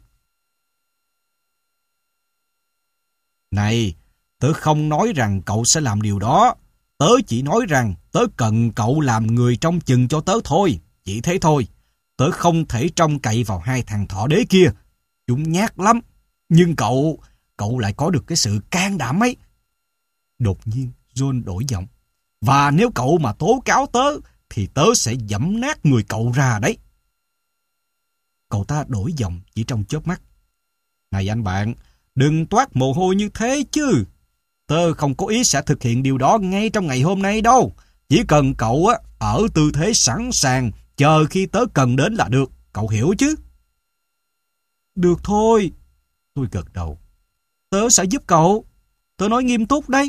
Này, tớ không nói rằng cậu sẽ làm điều đó. Tớ chỉ nói rằng tớ cần cậu làm người trông chừng cho tớ thôi. Chỉ thế thôi. Tớ không thể trông cậy vào hai thằng thỏ đế kia. Chúng nhát lắm. Nhưng cậu, cậu lại có được cái sự can đảm ấy. Đột nhiên, John đổi giọng. Và nếu cậu mà tố cáo tớ, thì tớ sẽ giẫm nát người cậu ra đấy. Cậu ta đổi giọng chỉ trong chớp mắt. Này anh bạn, đừng toát mồ hôi như thế chứ. Tớ không có ý sẽ thực hiện điều đó ngay trong ngày hôm nay đâu. Chỉ cần cậu á, ở tư thế sẵn sàng, chờ khi tớ cần đến là được. Cậu hiểu chứ? Được thôi. Tôi gật đầu. Tớ sẽ giúp cậu. Tớ nói nghiêm túc đấy.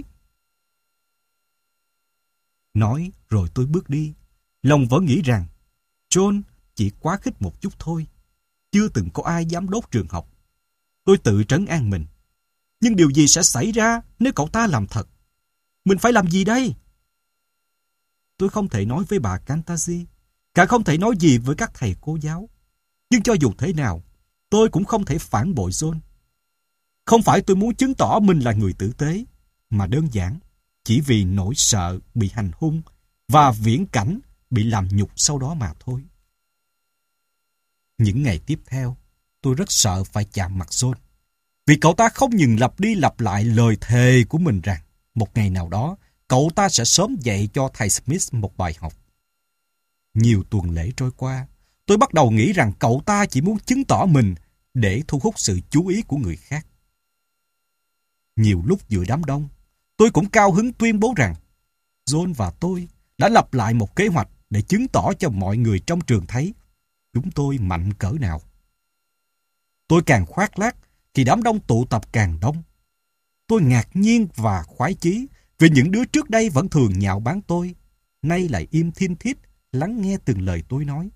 Nói rồi tôi bước đi. Lòng vẫn nghĩ rằng John chỉ quá khích một chút thôi. Chưa từng có ai dám đốt trường học. Tôi tự trấn an mình. Nhưng điều gì sẽ xảy ra nếu cậu ta làm thật? Mình phải làm gì đây? Tôi không thể nói với bà Cantazi, cả không thể nói gì với các thầy cô giáo. Nhưng cho dù thế nào, tôi cũng không thể phản bội John. Không phải tôi muốn chứng tỏ mình là người tử tế, mà đơn giản, chỉ vì nỗi sợ bị hành hung và viễn cảnh bị làm nhục sau đó mà thôi. Những ngày tiếp theo, tôi rất sợ phải chạm mặt John, vì cậu ta không ngừng lặp đi lặp lại lời thề của mình rằng một ngày nào đó cậu ta sẽ sớm dạy cho thầy Smith một bài học. Nhiều tuần lễ trôi qua, tôi bắt đầu nghĩ rằng cậu ta chỉ muốn chứng tỏ mình để thu hút sự chú ý của người khác. Nhiều lúc giữa đám đông, tôi cũng cao hứng tuyên bố rằng John và tôi đã lập lại một kế hoạch để chứng tỏ cho mọi người trong trường thấy chúng tôi mạnh cỡ nào. Tôi càng khoác lác thì đám đông tụ tập càng đông. Tôi ngạc nhiên và khoái chí vì những đứa trước đây vẫn thường nhạo báng tôi, nay lại im thiên thít lắng nghe từng lời tôi nói.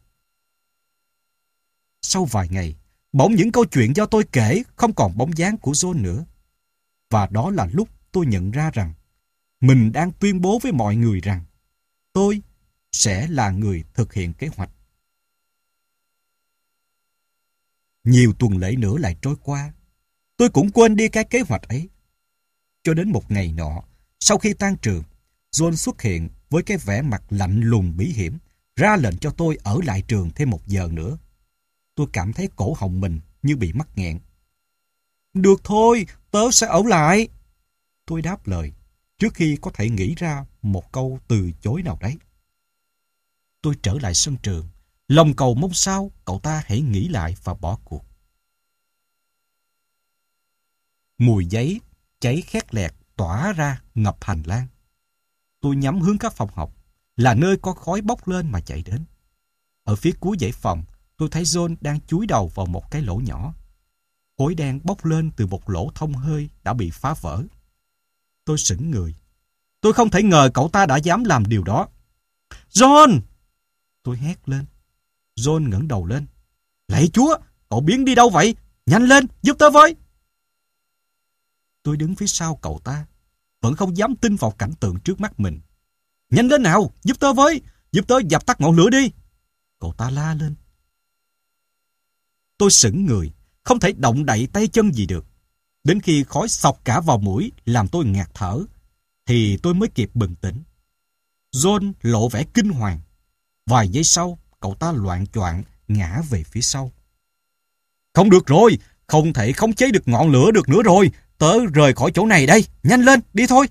Sau vài ngày, bỗng những câu chuyện do tôi kể không còn bóng dáng của John nữa. Và đó là lúc tôi nhận ra rằng mình đang tuyên bố với mọi người rằng tôi sẽ là người thực hiện kế hoạch. Nhiều tuần lễ nữa lại trôi qua. Tôi cũng quên đi cái kế hoạch ấy. Cho đến một ngày nọ, sau khi tan trường, John xuất hiện với cái vẻ mặt lạnh lùng bí hiểm, ra lệnh cho tôi ở lại trường thêm một giờ nữa. Tôi cảm thấy cổ họng mình như bị mắc nghẹn. Được thôi, tớ sẽ ở lại. Tôi đáp lời, trước khi có thể nghĩ ra một câu từ chối nào đấy. Tôi trở lại sân trường, lòng cầu mong sao cậu ta hãy nghĩ lại và bỏ cuộc. Mùi giấy cháy khét lẹt tỏa ra ngập hành lang. Tôi nhắm hướng các phòng học, là nơi có khói bốc lên mà chạy đến. Ở phía cuối dãy phòng, tôi thấy John đang chúi đầu vào một cái lỗ nhỏ. Khói đen bốc lên từ một lỗ thông hơi đã bị phá vỡ. Tôi sững người. Tôi không thể ngờ cậu ta đã dám làm điều đó. John! Tôi hét lên. John ngẩng đầu lên. Lạy Chúa! Cậu biến đi đâu vậy? Nhanh lên! Giúp tớ với! Tôi đứng phía sau cậu ta, vẫn không dám tin vào cảnh tượng trước mắt mình. Nhanh lên nào! Giúp tớ với! Giúp tớ dập tắt ngọn lửa đi! Cậu ta la lên. Tôi sững người, không thể động đậy tay chân gì được. Đến khi khói xộc cả vào mũi làm tôi ngạt thở, thì tôi mới kịp bừng tỉnh. John lộ vẻ kinh hoàng. Vài giây sau, cậu ta loạng choạng ngã về phía sau. Không được rồi! Không thể khống chế được ngọn lửa được nữa rồi! Tớ rời khỏi chỗ này đây! Nhanh lên! Đi thôi!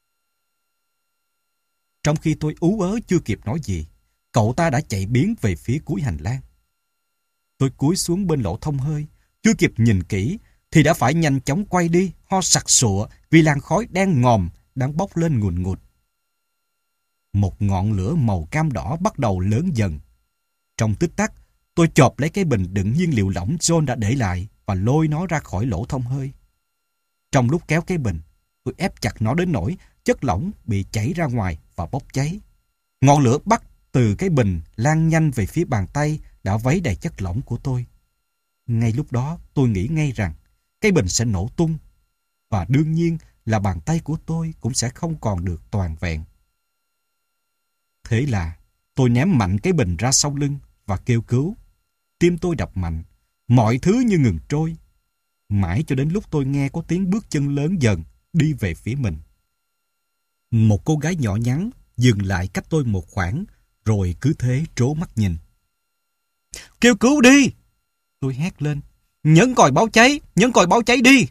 Trong khi tôi ú ớ chưa kịp nói gì, cậu ta đã chạy biến về phía cuối hành lang. Tôi cúi xuống bên lỗ thông hơi, chưa kịp nhìn kỹ thì đã phải nhanh chóng quay đi, ho sặc sụa vì làn khói đen ngòm đang bốc lên ngùn ngụt. Một ngọn lửa màu cam đỏ bắt đầu lớn dần. Trong tích tắc, tôi chộp lấy cái bình đựng nhiên liệu lỏng John đã để lại và lôi nó ra khỏi lỗ thông hơi. Trong lúc kéo cái bình, tôi ép chặt nó đến nỗi chất lỏng bị chảy ra ngoài và bốc cháy. Ngọn lửa bắt từ cái bình lan nhanh về phía bàn tay đã vấy đầy chất lỏng của tôi. Ngay lúc đó tôi nghĩ ngay rằng cái bình sẽ nổ tung, và đương nhiên là bàn tay của tôi cũng sẽ không còn được toàn vẹn. Thế là tôi ném mạnh cái bình ra sau lưng và kêu cứu. Tim tôi đập mạnh, mọi thứ như ngừng trôi. Mãi cho đến lúc tôi nghe có tiếng bước chân lớn dần đi về phía mình. Một cô gái nhỏ nhắn dừng lại cách tôi một khoảng, rồi cứ thế trố mắt nhìn. Kêu cứu đi! Tôi hét lên. Nhấn còi báo cháy! Nhấn còi báo cháy đi!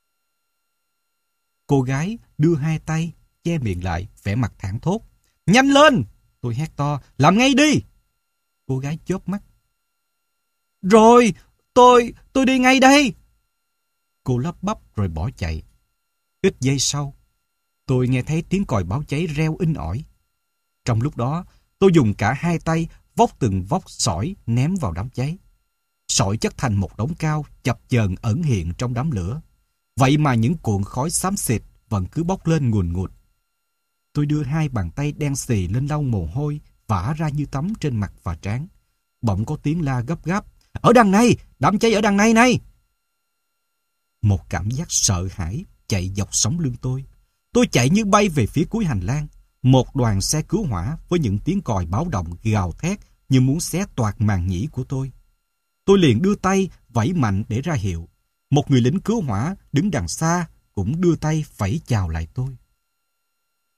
Cô gái đưa hai tay che miệng lại, vẻ mặt thảng thốt. Nhanh lên! Tôi hét to. Làm ngay đi! Cô gái chớp mắt. Rồi! Tôi... tôi đi ngay đây! Cô lắp bắp rồi bỏ chạy. Ít giây sau, tôi nghe thấy tiếng còi báo cháy reo inh ỏi. Trong lúc đó, tôi dùng cả hai tay vốc từng vốc sỏi ném vào đám cháy. Sỏi chất thành một đống cao chập chờn ẩn hiện trong đám lửa. Vậy mà những cuộn khói xám xịt vẫn cứ bốc lên ngùn ngụt. Tôi đưa hai bàn tay đen xì lên lau mồ hôi vã ra như tắm trên mặt và trán. Bỗng có tiếng la gấp gáp. Ở đằng này! Đám cháy ở đằng này này! Một cảm giác sợ hãi chạy dọc sống lưng tôi. Tôi chạy như bay về phía cuối hành lang. Một đoàn xe cứu hỏa với những tiếng còi báo động gào thét như muốn xé toạc màng nhĩ của tôi. Tôi liền đưa tay vẫy mạnh để ra hiệu. Một người lính cứu hỏa đứng đằng xa cũng đưa tay vẫy chào lại tôi.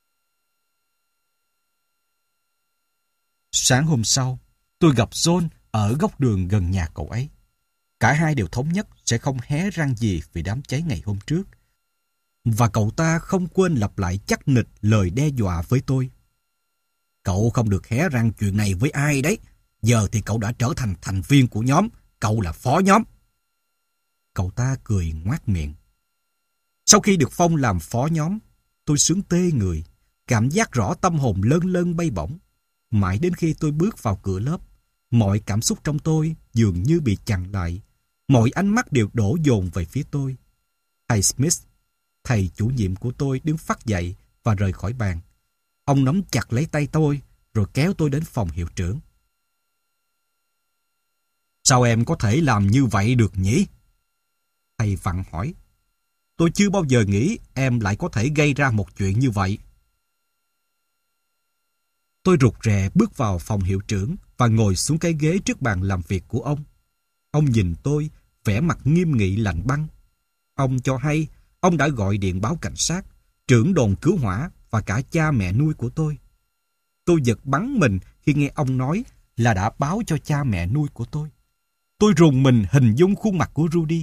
Sáng hôm sau, tôi gặp John ở góc đường gần nhà cậu ấy. Cả hai đều thống nhất sẽ không hé răng gì vì đám cháy ngày hôm trước. Và cậu ta không quên lặp lại chắc nịch lời đe dọa với tôi. Cậu không được hé răng chuyện này với ai đấy. Giờ thì cậu đã trở thành thành viên của nhóm. Cậu là phó nhóm. Cậu ta cười ngoác miệng. Sau khi được phong làm phó nhóm, tôi sướng tê người, cảm giác rõ tâm hồn lâng lâng bay bổng. Mãi đến khi tôi bước vào cửa lớp, mọi cảm xúc trong tôi dường như bị chặn lại. Mọi ánh mắt đều đổ dồn về phía tôi. Thầy Smith, thầy chủ nhiệm của tôi, đứng phắt dậy và rời khỏi bàn. Ông nắm chặt lấy tay tôi rồi kéo tôi đến phòng hiệu trưởng. Sao em có thể làm như vậy được nhỉ? Thầy vặn hỏi. Tôi chưa bao giờ nghĩ em lại có thể gây ra một chuyện như vậy. Tôi rụt rè bước vào phòng hiệu trưởng và ngồi xuống cái ghế trước bàn làm việc của ông. Ông nhìn tôi, vẻ mặt nghiêm nghị lạnh băng. Ông cho hay ông đã gọi điện báo cảnh sát, trưởng đồn cứu hỏa và cả cha mẹ nuôi của tôi. Tôi giật bắn mình khi nghe ông nói là đã báo cho cha mẹ nuôi của tôi. Tôi rùng mình hình dung khuôn mặt của Rudy.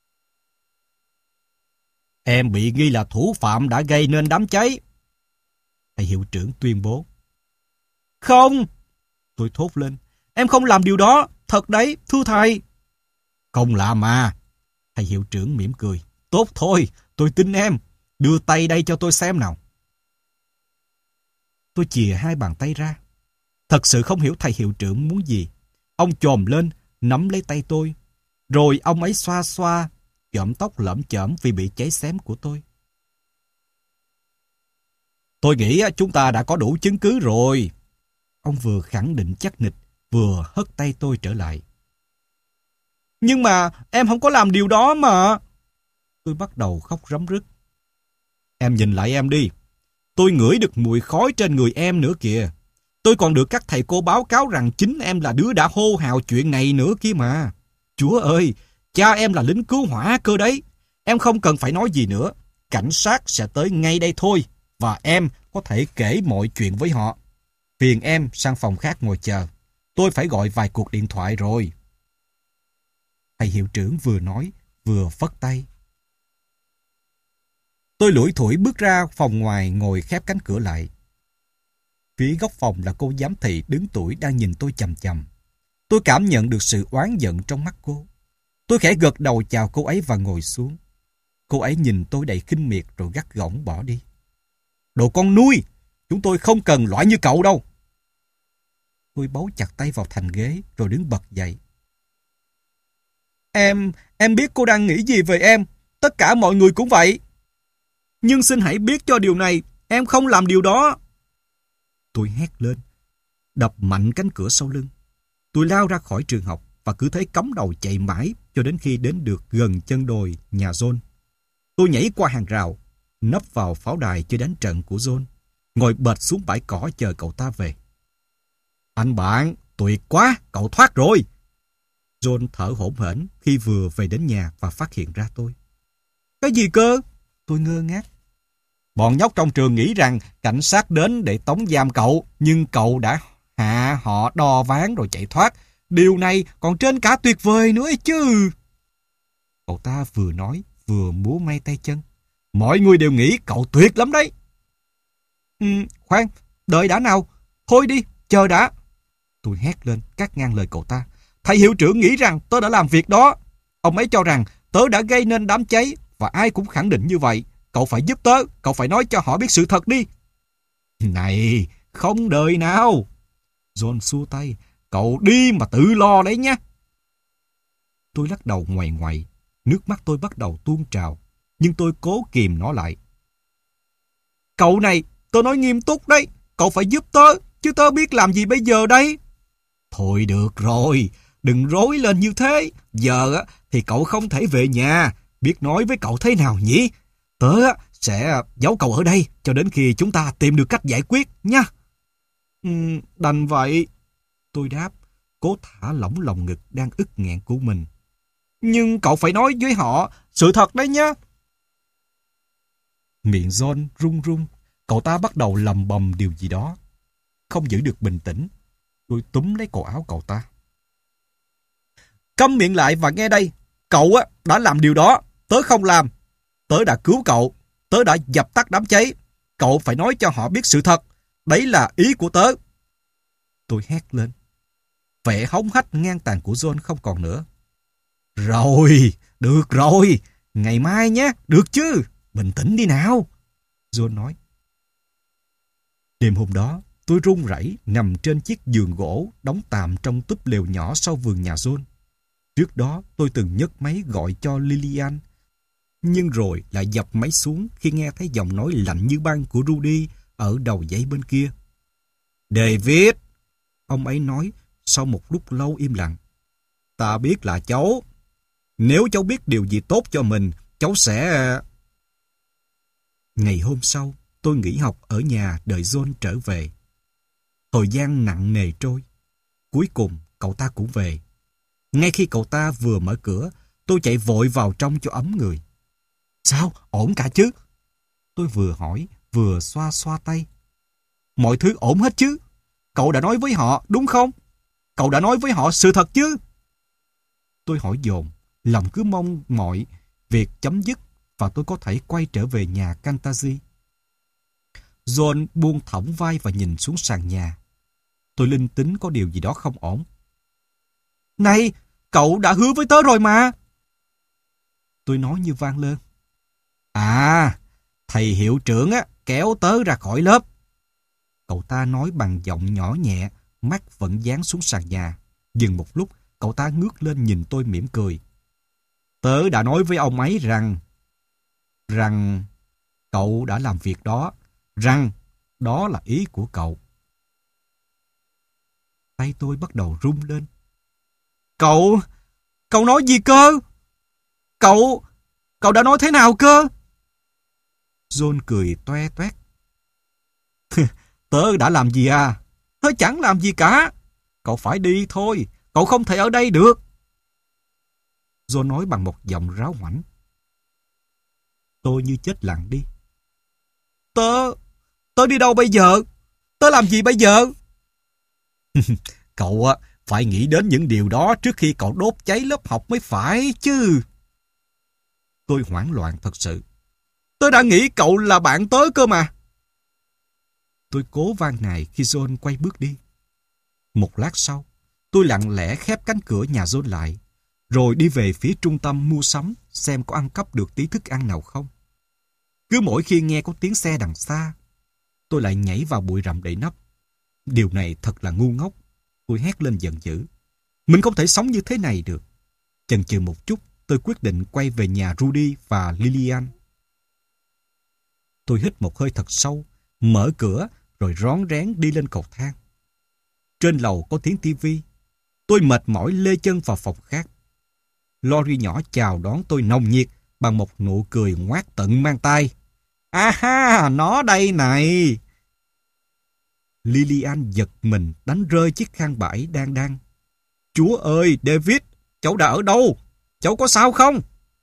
Em bị nghi là thủ phạm đã gây nên đám cháy, thầy hiệu trưởng tuyên bố. Không! Tôi thốt lên. Em không làm điều đó. Thật đấy, thưa thầy. Không làm mà. Thầy hiệu trưởng mỉm cười. Tốt thôi, tôi tin em. Đưa tay đây cho tôi xem nào. Tôi chìa hai bàn tay ra. Thật sự không hiểu thầy hiệu trưởng muốn gì. Ông chồm lên, nắm lấy tay tôi. Rồi ông ấy xoa xoa, chỏm tóc lởm chởm vì bị cháy xém của tôi. Tôi nghĩ chúng ta đã có đủ chứng cứ rồi. Ông vừa khẳng định chắc nịch, vừa hất tay tôi trở lại. Nhưng mà em không có làm điều đó mà. Tôi bắt đầu khóc rấm rứt. Em nhìn lại em đi. Tôi ngửi được mùi khói trên người em nữa kìa. Tôi còn được các thầy cô báo cáo rằng chính em là đứa đã hô hào chuyện này nữa kia mà. Chúa ơi, cha em là lính cứu hỏa cơ đấy. Em không cần phải nói gì nữa. Cảnh sát sẽ tới ngay đây thôi. Và em có thể kể mọi chuyện với họ. Phiền em sang phòng khác ngồi chờ. Tôi phải gọi vài cuộc điện thoại rồi. Thầy hiệu trưởng vừa nói, vừa phất tay. Tôi lủi thủi bước ra phòng ngoài ngồi khép cánh cửa lại. Phía góc phòng là cô giám thị đứng tuổi đang nhìn tôi chằm chằm. Tôi cảm nhận được sự oán giận trong mắt cô. Tôi khẽ gật đầu chào cô ấy và ngồi xuống. Cô ấy nhìn tôi đầy khinh miệt rồi gắt gỏng bỏ đi. Đồ con nuôi! Chúng tôi không cần loại như cậu đâu. Tôi bấu chặt tay vào thành ghế rồi đứng bật dậy. Em, em biết cô đang nghĩ gì về em. Tất cả mọi người cũng vậy. Nhưng xin hãy biết cho điều này, em không làm điều đó. Tôi hét lên, đập mạnh cánh cửa sau lưng. Tôi lao ra khỏi trường học và cứ thế cắm đầu chạy mãi cho đến khi đến được gần chân đồi nhà John. Tôi nhảy qua hàng rào, nấp vào pháo đài chơi đánh trận của John, ngồi bệt xuống bãi cỏ chờ cậu ta về. Anh bạn, tuyệt quá, cậu thoát rồi. John thở hổn hển khi vừa về đến nhà và phát hiện ra tôi. Cái gì cơ? Tôi ngơ ngác. Bọn nhóc trong trường nghĩ rằng cảnh sát đến để tống giam cậu, nhưng cậu đã hạ họ đo ván rồi chạy thoát. Điều này còn trên cả tuyệt vời nữa ấy chứ. Cậu ta vừa nói, vừa múa may tay chân. Mọi người đều nghĩ cậu tuyệt lắm đấy. Ừ, khoan, đợi đã nào. Thôi đi, chờ đã. Tôi hét lên, cắt ngang lời cậu ta. Thầy hiệu trưởng nghĩ rằng tớ đã làm việc đó. Ông ấy cho rằng tớ đã gây nên đám cháy và ai cũng khẳng định như vậy. Cậu phải giúp tớ, cậu phải nói cho họ biết sự thật đi. Này, không đời nào. John xua tay. Cậu đi mà tự lo đấy nhé. Tôi lắc đầu ngoằy ngoậy. Nước mắt tôi bắt đầu tuôn trào. Nhưng tôi cố kìm nó lại. Cậu này, tớ nói nghiêm túc đấy. Cậu phải giúp tớ, chứ tớ biết làm gì bây giờ đây. Thôi được rồi, đừng rối lên như thế. Giờ thì cậu không thể về nhà. Biết nói với cậu thế nào nhỉ? Tớ sẽ giấu cậu ở đây cho đến khi chúng ta tìm được cách giải quyết nha. Ừ, đành vậy. Tôi đáp, cố thả lỏng lòng ngực đang ức nghẹn của mình. Nhưng cậu phải nói với họ sự thật đấy nhé. Miệng John run run. Cậu ta bắt đầu lầm bầm điều gì đó. Không giữ được bình tĩnh. Tôi túm lấy cổ áo cậu ta. Câm miệng lại và nghe đây. Cậu á đã làm điều đó. Tớ không làm. Tớ đã cứu cậu. Tớ đã dập tắt đám cháy. Cậu phải nói cho họ biết sự thật. Đấy là ý của tớ. Tôi hét lên. Vẻ hống hách ngang tàn của John không còn nữa. Rồi, được rồi. Ngày mai nhé, được chứ. Bình tĩnh đi nào. John nói. Đêm hôm đó, tôi run rẩy nằm trên chiếc giường gỗ đóng tạm trong túp lều nhỏ sau vườn nhà John. Trước đó tôi từng nhấc máy gọi cho Lillian, nhưng rồi lại dập máy xuống khi nghe thấy giọng nói lạnh như băng của Rudy ở đầu dây bên kia. David, ông ấy nói sau một lúc lâu im lặng. Ta biết là cháu. Nếu cháu biết điều gì tốt cho mình, cháu sẽ... Ngày hôm sau, tôi nghỉ học ở nhà đợi John trở về. Thời gian nặng nề trôi. Cuối cùng, cậu ta cũng về. Ngay khi cậu ta vừa mở cửa, tôi chạy vội vào trong cho ấm người. Sao? Ổn cả chứ? Tôi vừa hỏi, vừa xoa xoa tay. Mọi thứ ổn hết chứ? Cậu đã nói với họ, đúng không? Cậu đã nói với họ sự thật chứ? Tôi hỏi dồn, lòng cứ mong mọi việc chấm dứt và tôi có thể quay trở về nhà Cantazi. John buông thõng vai và nhìn xuống sàn nhà. Tôi linh tính có điều gì đó không ổn. Này, cậu đã hứa với tớ rồi mà. Tôi nói như vang lên. À, thầy hiệu trưởng á, kéo tớ ra khỏi lớp. Cậu ta nói bằng giọng nhỏ nhẹ, mắt vẫn dán xuống sàn nhà. Dừng một lúc, cậu ta ngước lên nhìn tôi mỉm cười. Tớ đã nói với ông ấy rằng, rằng cậu đã làm việc đó, rằng đó là ý của cậu. Tay tôi bắt đầu run lên. Cậu, cậu nói gì cơ? Cậu, cậu đã nói thế nào cơ? John cười toe toét. Tớ đã làm gì à? Tớ chẳng làm gì cả. Cậu phải đi thôi, cậu không thể ở đây được. John nói bằng một giọng ráo hoảnh. Tôi như chết lặng đi. Tớ, tớ đi đâu bây giờ? Tớ làm gì bây giờ? Cậu phải nghĩ đến những điều đó trước khi cậu đốt cháy lớp học mới phải chứ. Tôi hoảng loạn thật sự. Tớ đã nghĩ cậu là bạn tớ cơ mà. Tôi cố van nài khi John quay bước đi. Một lát sau, tôi lặng lẽ khép cánh cửa nhà John lại, rồi đi về phía trung tâm mua sắm xem có ăn cắp được tí thức ăn nào không. Cứ mỗi khi nghe có tiếng xe đằng xa, tôi lại nhảy vào bụi rậm đầy nấp. Điều này thật là ngu ngốc. Tôi hét lên giận dữ. Mình không thể sống như thế này được. Chần chừ một chút, tôi quyết định quay về nhà Rudy và Lillian. Tôi hít một hơi thật sâu, mở cửa rồi rón rén đi lên cầu thang. Trên lầu có tiếng tivi. Tôi mệt mỏi lê chân vào phòng khác. Lori nhỏ chào đón tôi nồng nhiệt bằng một nụ cười ngoác tận mang tai. À ha, nó đây này. Lillian giật mình đánh rơi chiếc khăn bãi đang đăng. Chúa ơi, David, cháu đã ở đâu? Cháu có sao không?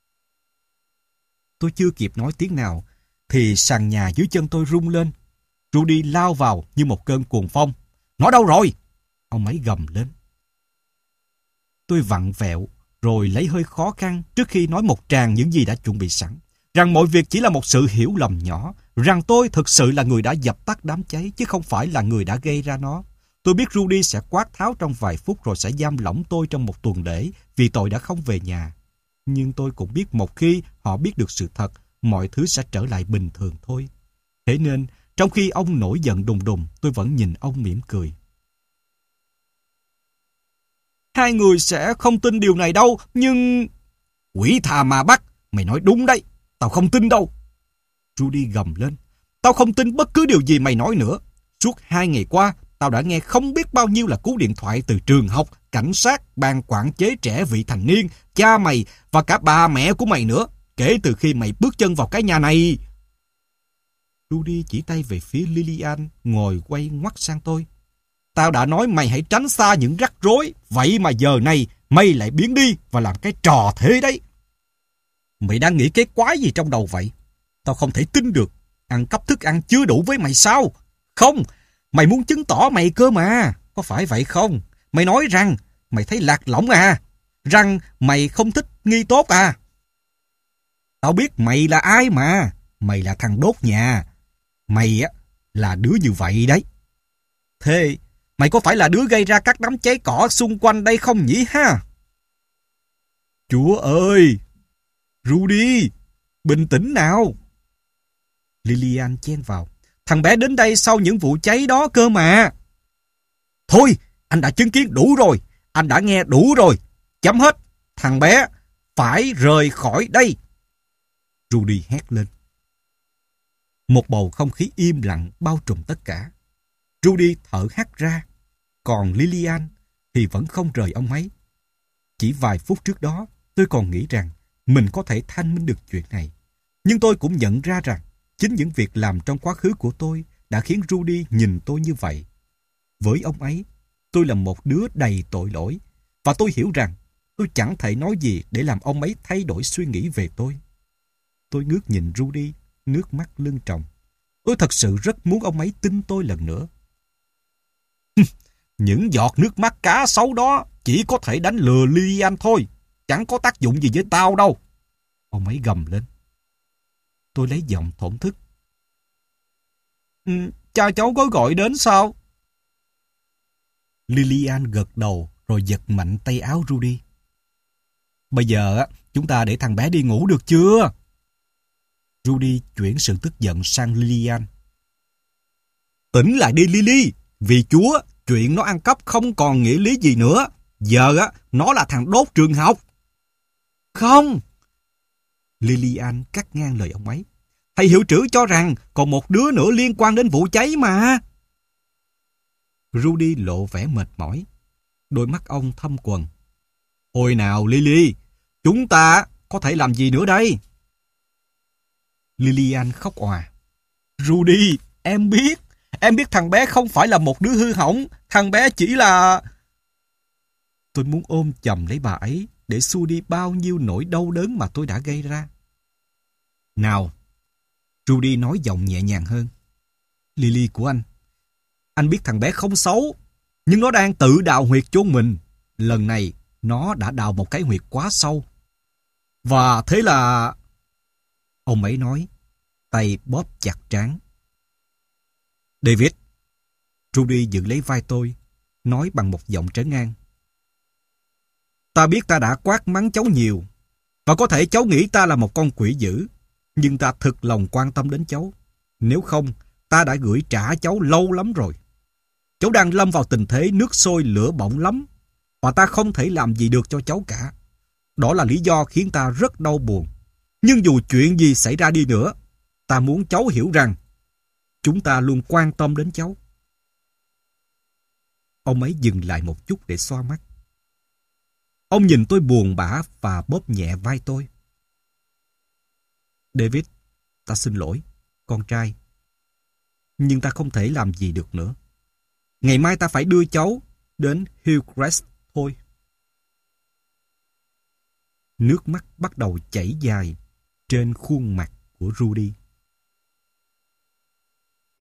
Tôi chưa kịp nói tiếng nào, thì sàn nhà dưới chân tôi rung lên. Rudy lao vào như một cơn cuồng phong. Nó đâu rồi? Ông ấy gầm lên. Tôi vặn vẹo, rồi lấy hơi khó khăn trước khi nói một tràng những gì đã chuẩn bị sẵn. Rằng mọi việc chỉ là một sự hiểu lầm nhỏ. Rằng tôi thực sự là người đã dập tắt đám cháy, chứ không phải là người đã gây ra nó. Tôi biết Rudy sẽ quát tháo trong vài phút rồi sẽ giam lỏng tôi trong một tuần lễ vì tội đã không về nhà. Nhưng tôi cũng biết một khi họ biết được sự thật, mọi thứ sẽ trở lại bình thường thôi. Thế nên, trong khi ông nổi giận đùng đùng, tôi vẫn nhìn ông mỉm cười. Hai người sẽ không tin điều này đâu, nhưng... Quỷ tha ma bắt, mày nói đúng đấy, tao không tin đâu. Rudy gầm lên. Tao không tin bất cứ điều gì mày nói nữa. Suốt hai ngày qua, tao đã nghe không biết bao nhiêu là cú điện thoại từ trường học, cảnh sát, ban quản chế trẻ vị thành niên, cha mày và cả bà mẹ của mày nữa, kể từ khi mày bước chân vào cái nhà này. Rudy chỉ tay về phía Lillian, ngồi quay ngoắt sang tôi. Tao đã nói mày hãy tránh xa những rắc rối, vậy mà giờ này mày lại biến đi và làm cái trò thế đấy. Mày đang nghĩ cái quái gì trong đầu vậy? Tao không thể tin được. Ăn cắp thức ăn chưa đủ với mày sao? Không, mày muốn chứng tỏ mày cơ mà. có phải vậy không? Mày nói rằng mày thấy lạc lõng à? Rằng mày không thích nghi tốt à? Tao biết mày là ai mà. Mày là thằng đốt nhà. Mày á là đứa như vậy đấy. Thế mày có phải là đứa gây ra các đám cháy cỏ xung quanh đây không nhỉ ha? Chúa ơi! Rudy! Bình tĩnh nào! Lillian chen vào. Thằng bé đến đây sau những vụ cháy đó cơ mà. Thôi, anh đã chứng kiến đủ rồi. Anh đã nghe đủ rồi. Chấm hết. Thằng bé phải rời khỏi đây. Rudy hét lên. Một bầu không khí im lặng bao trùm tất cả. Rudy thở hắt ra. Còn Lillian thì vẫn không rời ông ấy. Chỉ vài phút trước đó, tôi còn nghĩ rằng mình có thể thanh minh được chuyện này. Nhưng tôi cũng nhận ra rằng chính những việc làm trong quá khứ của tôi đã khiến Rudy nhìn tôi như vậy. Với ông ấy, tôi là một đứa đầy tội lỗi. Và tôi hiểu rằng tôi chẳng thể nói gì để làm ông ấy thay đổi suy nghĩ về tôi. Tôi ngước nhìn Rudy, nước mắt lưng tròng. Tôi thật sự rất muốn ông ấy tin tôi lần nữa. Những giọt nước mắt cá sấu đó chỉ có thể đánh lừa Lillian thôi. Chẳng có tác dụng gì với tao đâu. Ông ấy gầm lên. Tôi lấy giọng thổn thức. Ừ, cha cháu có gọi đến sao? Lillian gật đầu rồi giật mạnh tay áo Rudy. Bây giờ chúng ta để thằng bé đi ngủ được chưa? Rudy chuyển sự tức giận sang Lillian. Tỉnh lại đi Lily. Vì Chúa, chuyện nó ăn cắp không còn nghĩa lý gì nữa. Giờ á, nó là thằng đốt trường học. Không! Lillian cắt ngang lời ông ấy. Thầy hiệu trưởng cho rằng còn một đứa nữa liên quan đến vụ cháy mà. Rudy lộ vẻ mệt mỏi. Đôi mắt ông thâm quầng. Hồi nào Lily, chúng ta có thể làm gì nữa đây? Lillian khóc òa. Rudy, em biết. Em biết thằng bé không phải là một đứa hư hỏng. Thằng bé chỉ là... Tôi muốn ôm chầm lấy bà ấy để xua đi bao nhiêu nỗi đau đớn mà tôi đã gây ra. Nào, Rudy nói giọng nhẹ nhàng hơn. Lily của anh, anh biết thằng bé không xấu, nhưng nó đang tự đào huyệt chôn mình. Lần này, nó đã đào một cái huyệt quá sâu. Và thế là... Ông ấy nói, tay bóp chặt trán. David, Rudy giữ lấy vai tôi, nói bằng một giọng trấn an. Ta biết ta đã quát mắng cháu nhiều, và có thể cháu nghĩ ta là một con quỷ dữ, nhưng ta thực lòng quan tâm đến cháu. Nếu không, ta đã gửi trả cháu lâu lắm rồi. Cháu đang lâm vào tình thế nước sôi lửa bỏng lắm, và ta không thể làm gì được cho cháu cả. Đó là lý do khiến ta rất đau buồn. Nhưng dù chuyện gì xảy ra đi nữa, ta muốn cháu hiểu rằng chúng ta luôn quan tâm đến cháu. Ông ấy dừng lại một chút để xoa mắt. Ông nhìn tôi buồn bã và bóp nhẹ vai tôi. David, ta xin lỗi, con trai. Nhưng ta không thể làm gì được nữa. Ngày mai ta phải đưa cháu đến Hillcrest thôi. Nước mắt bắt đầu chảy dài trên khuôn mặt của Rudy.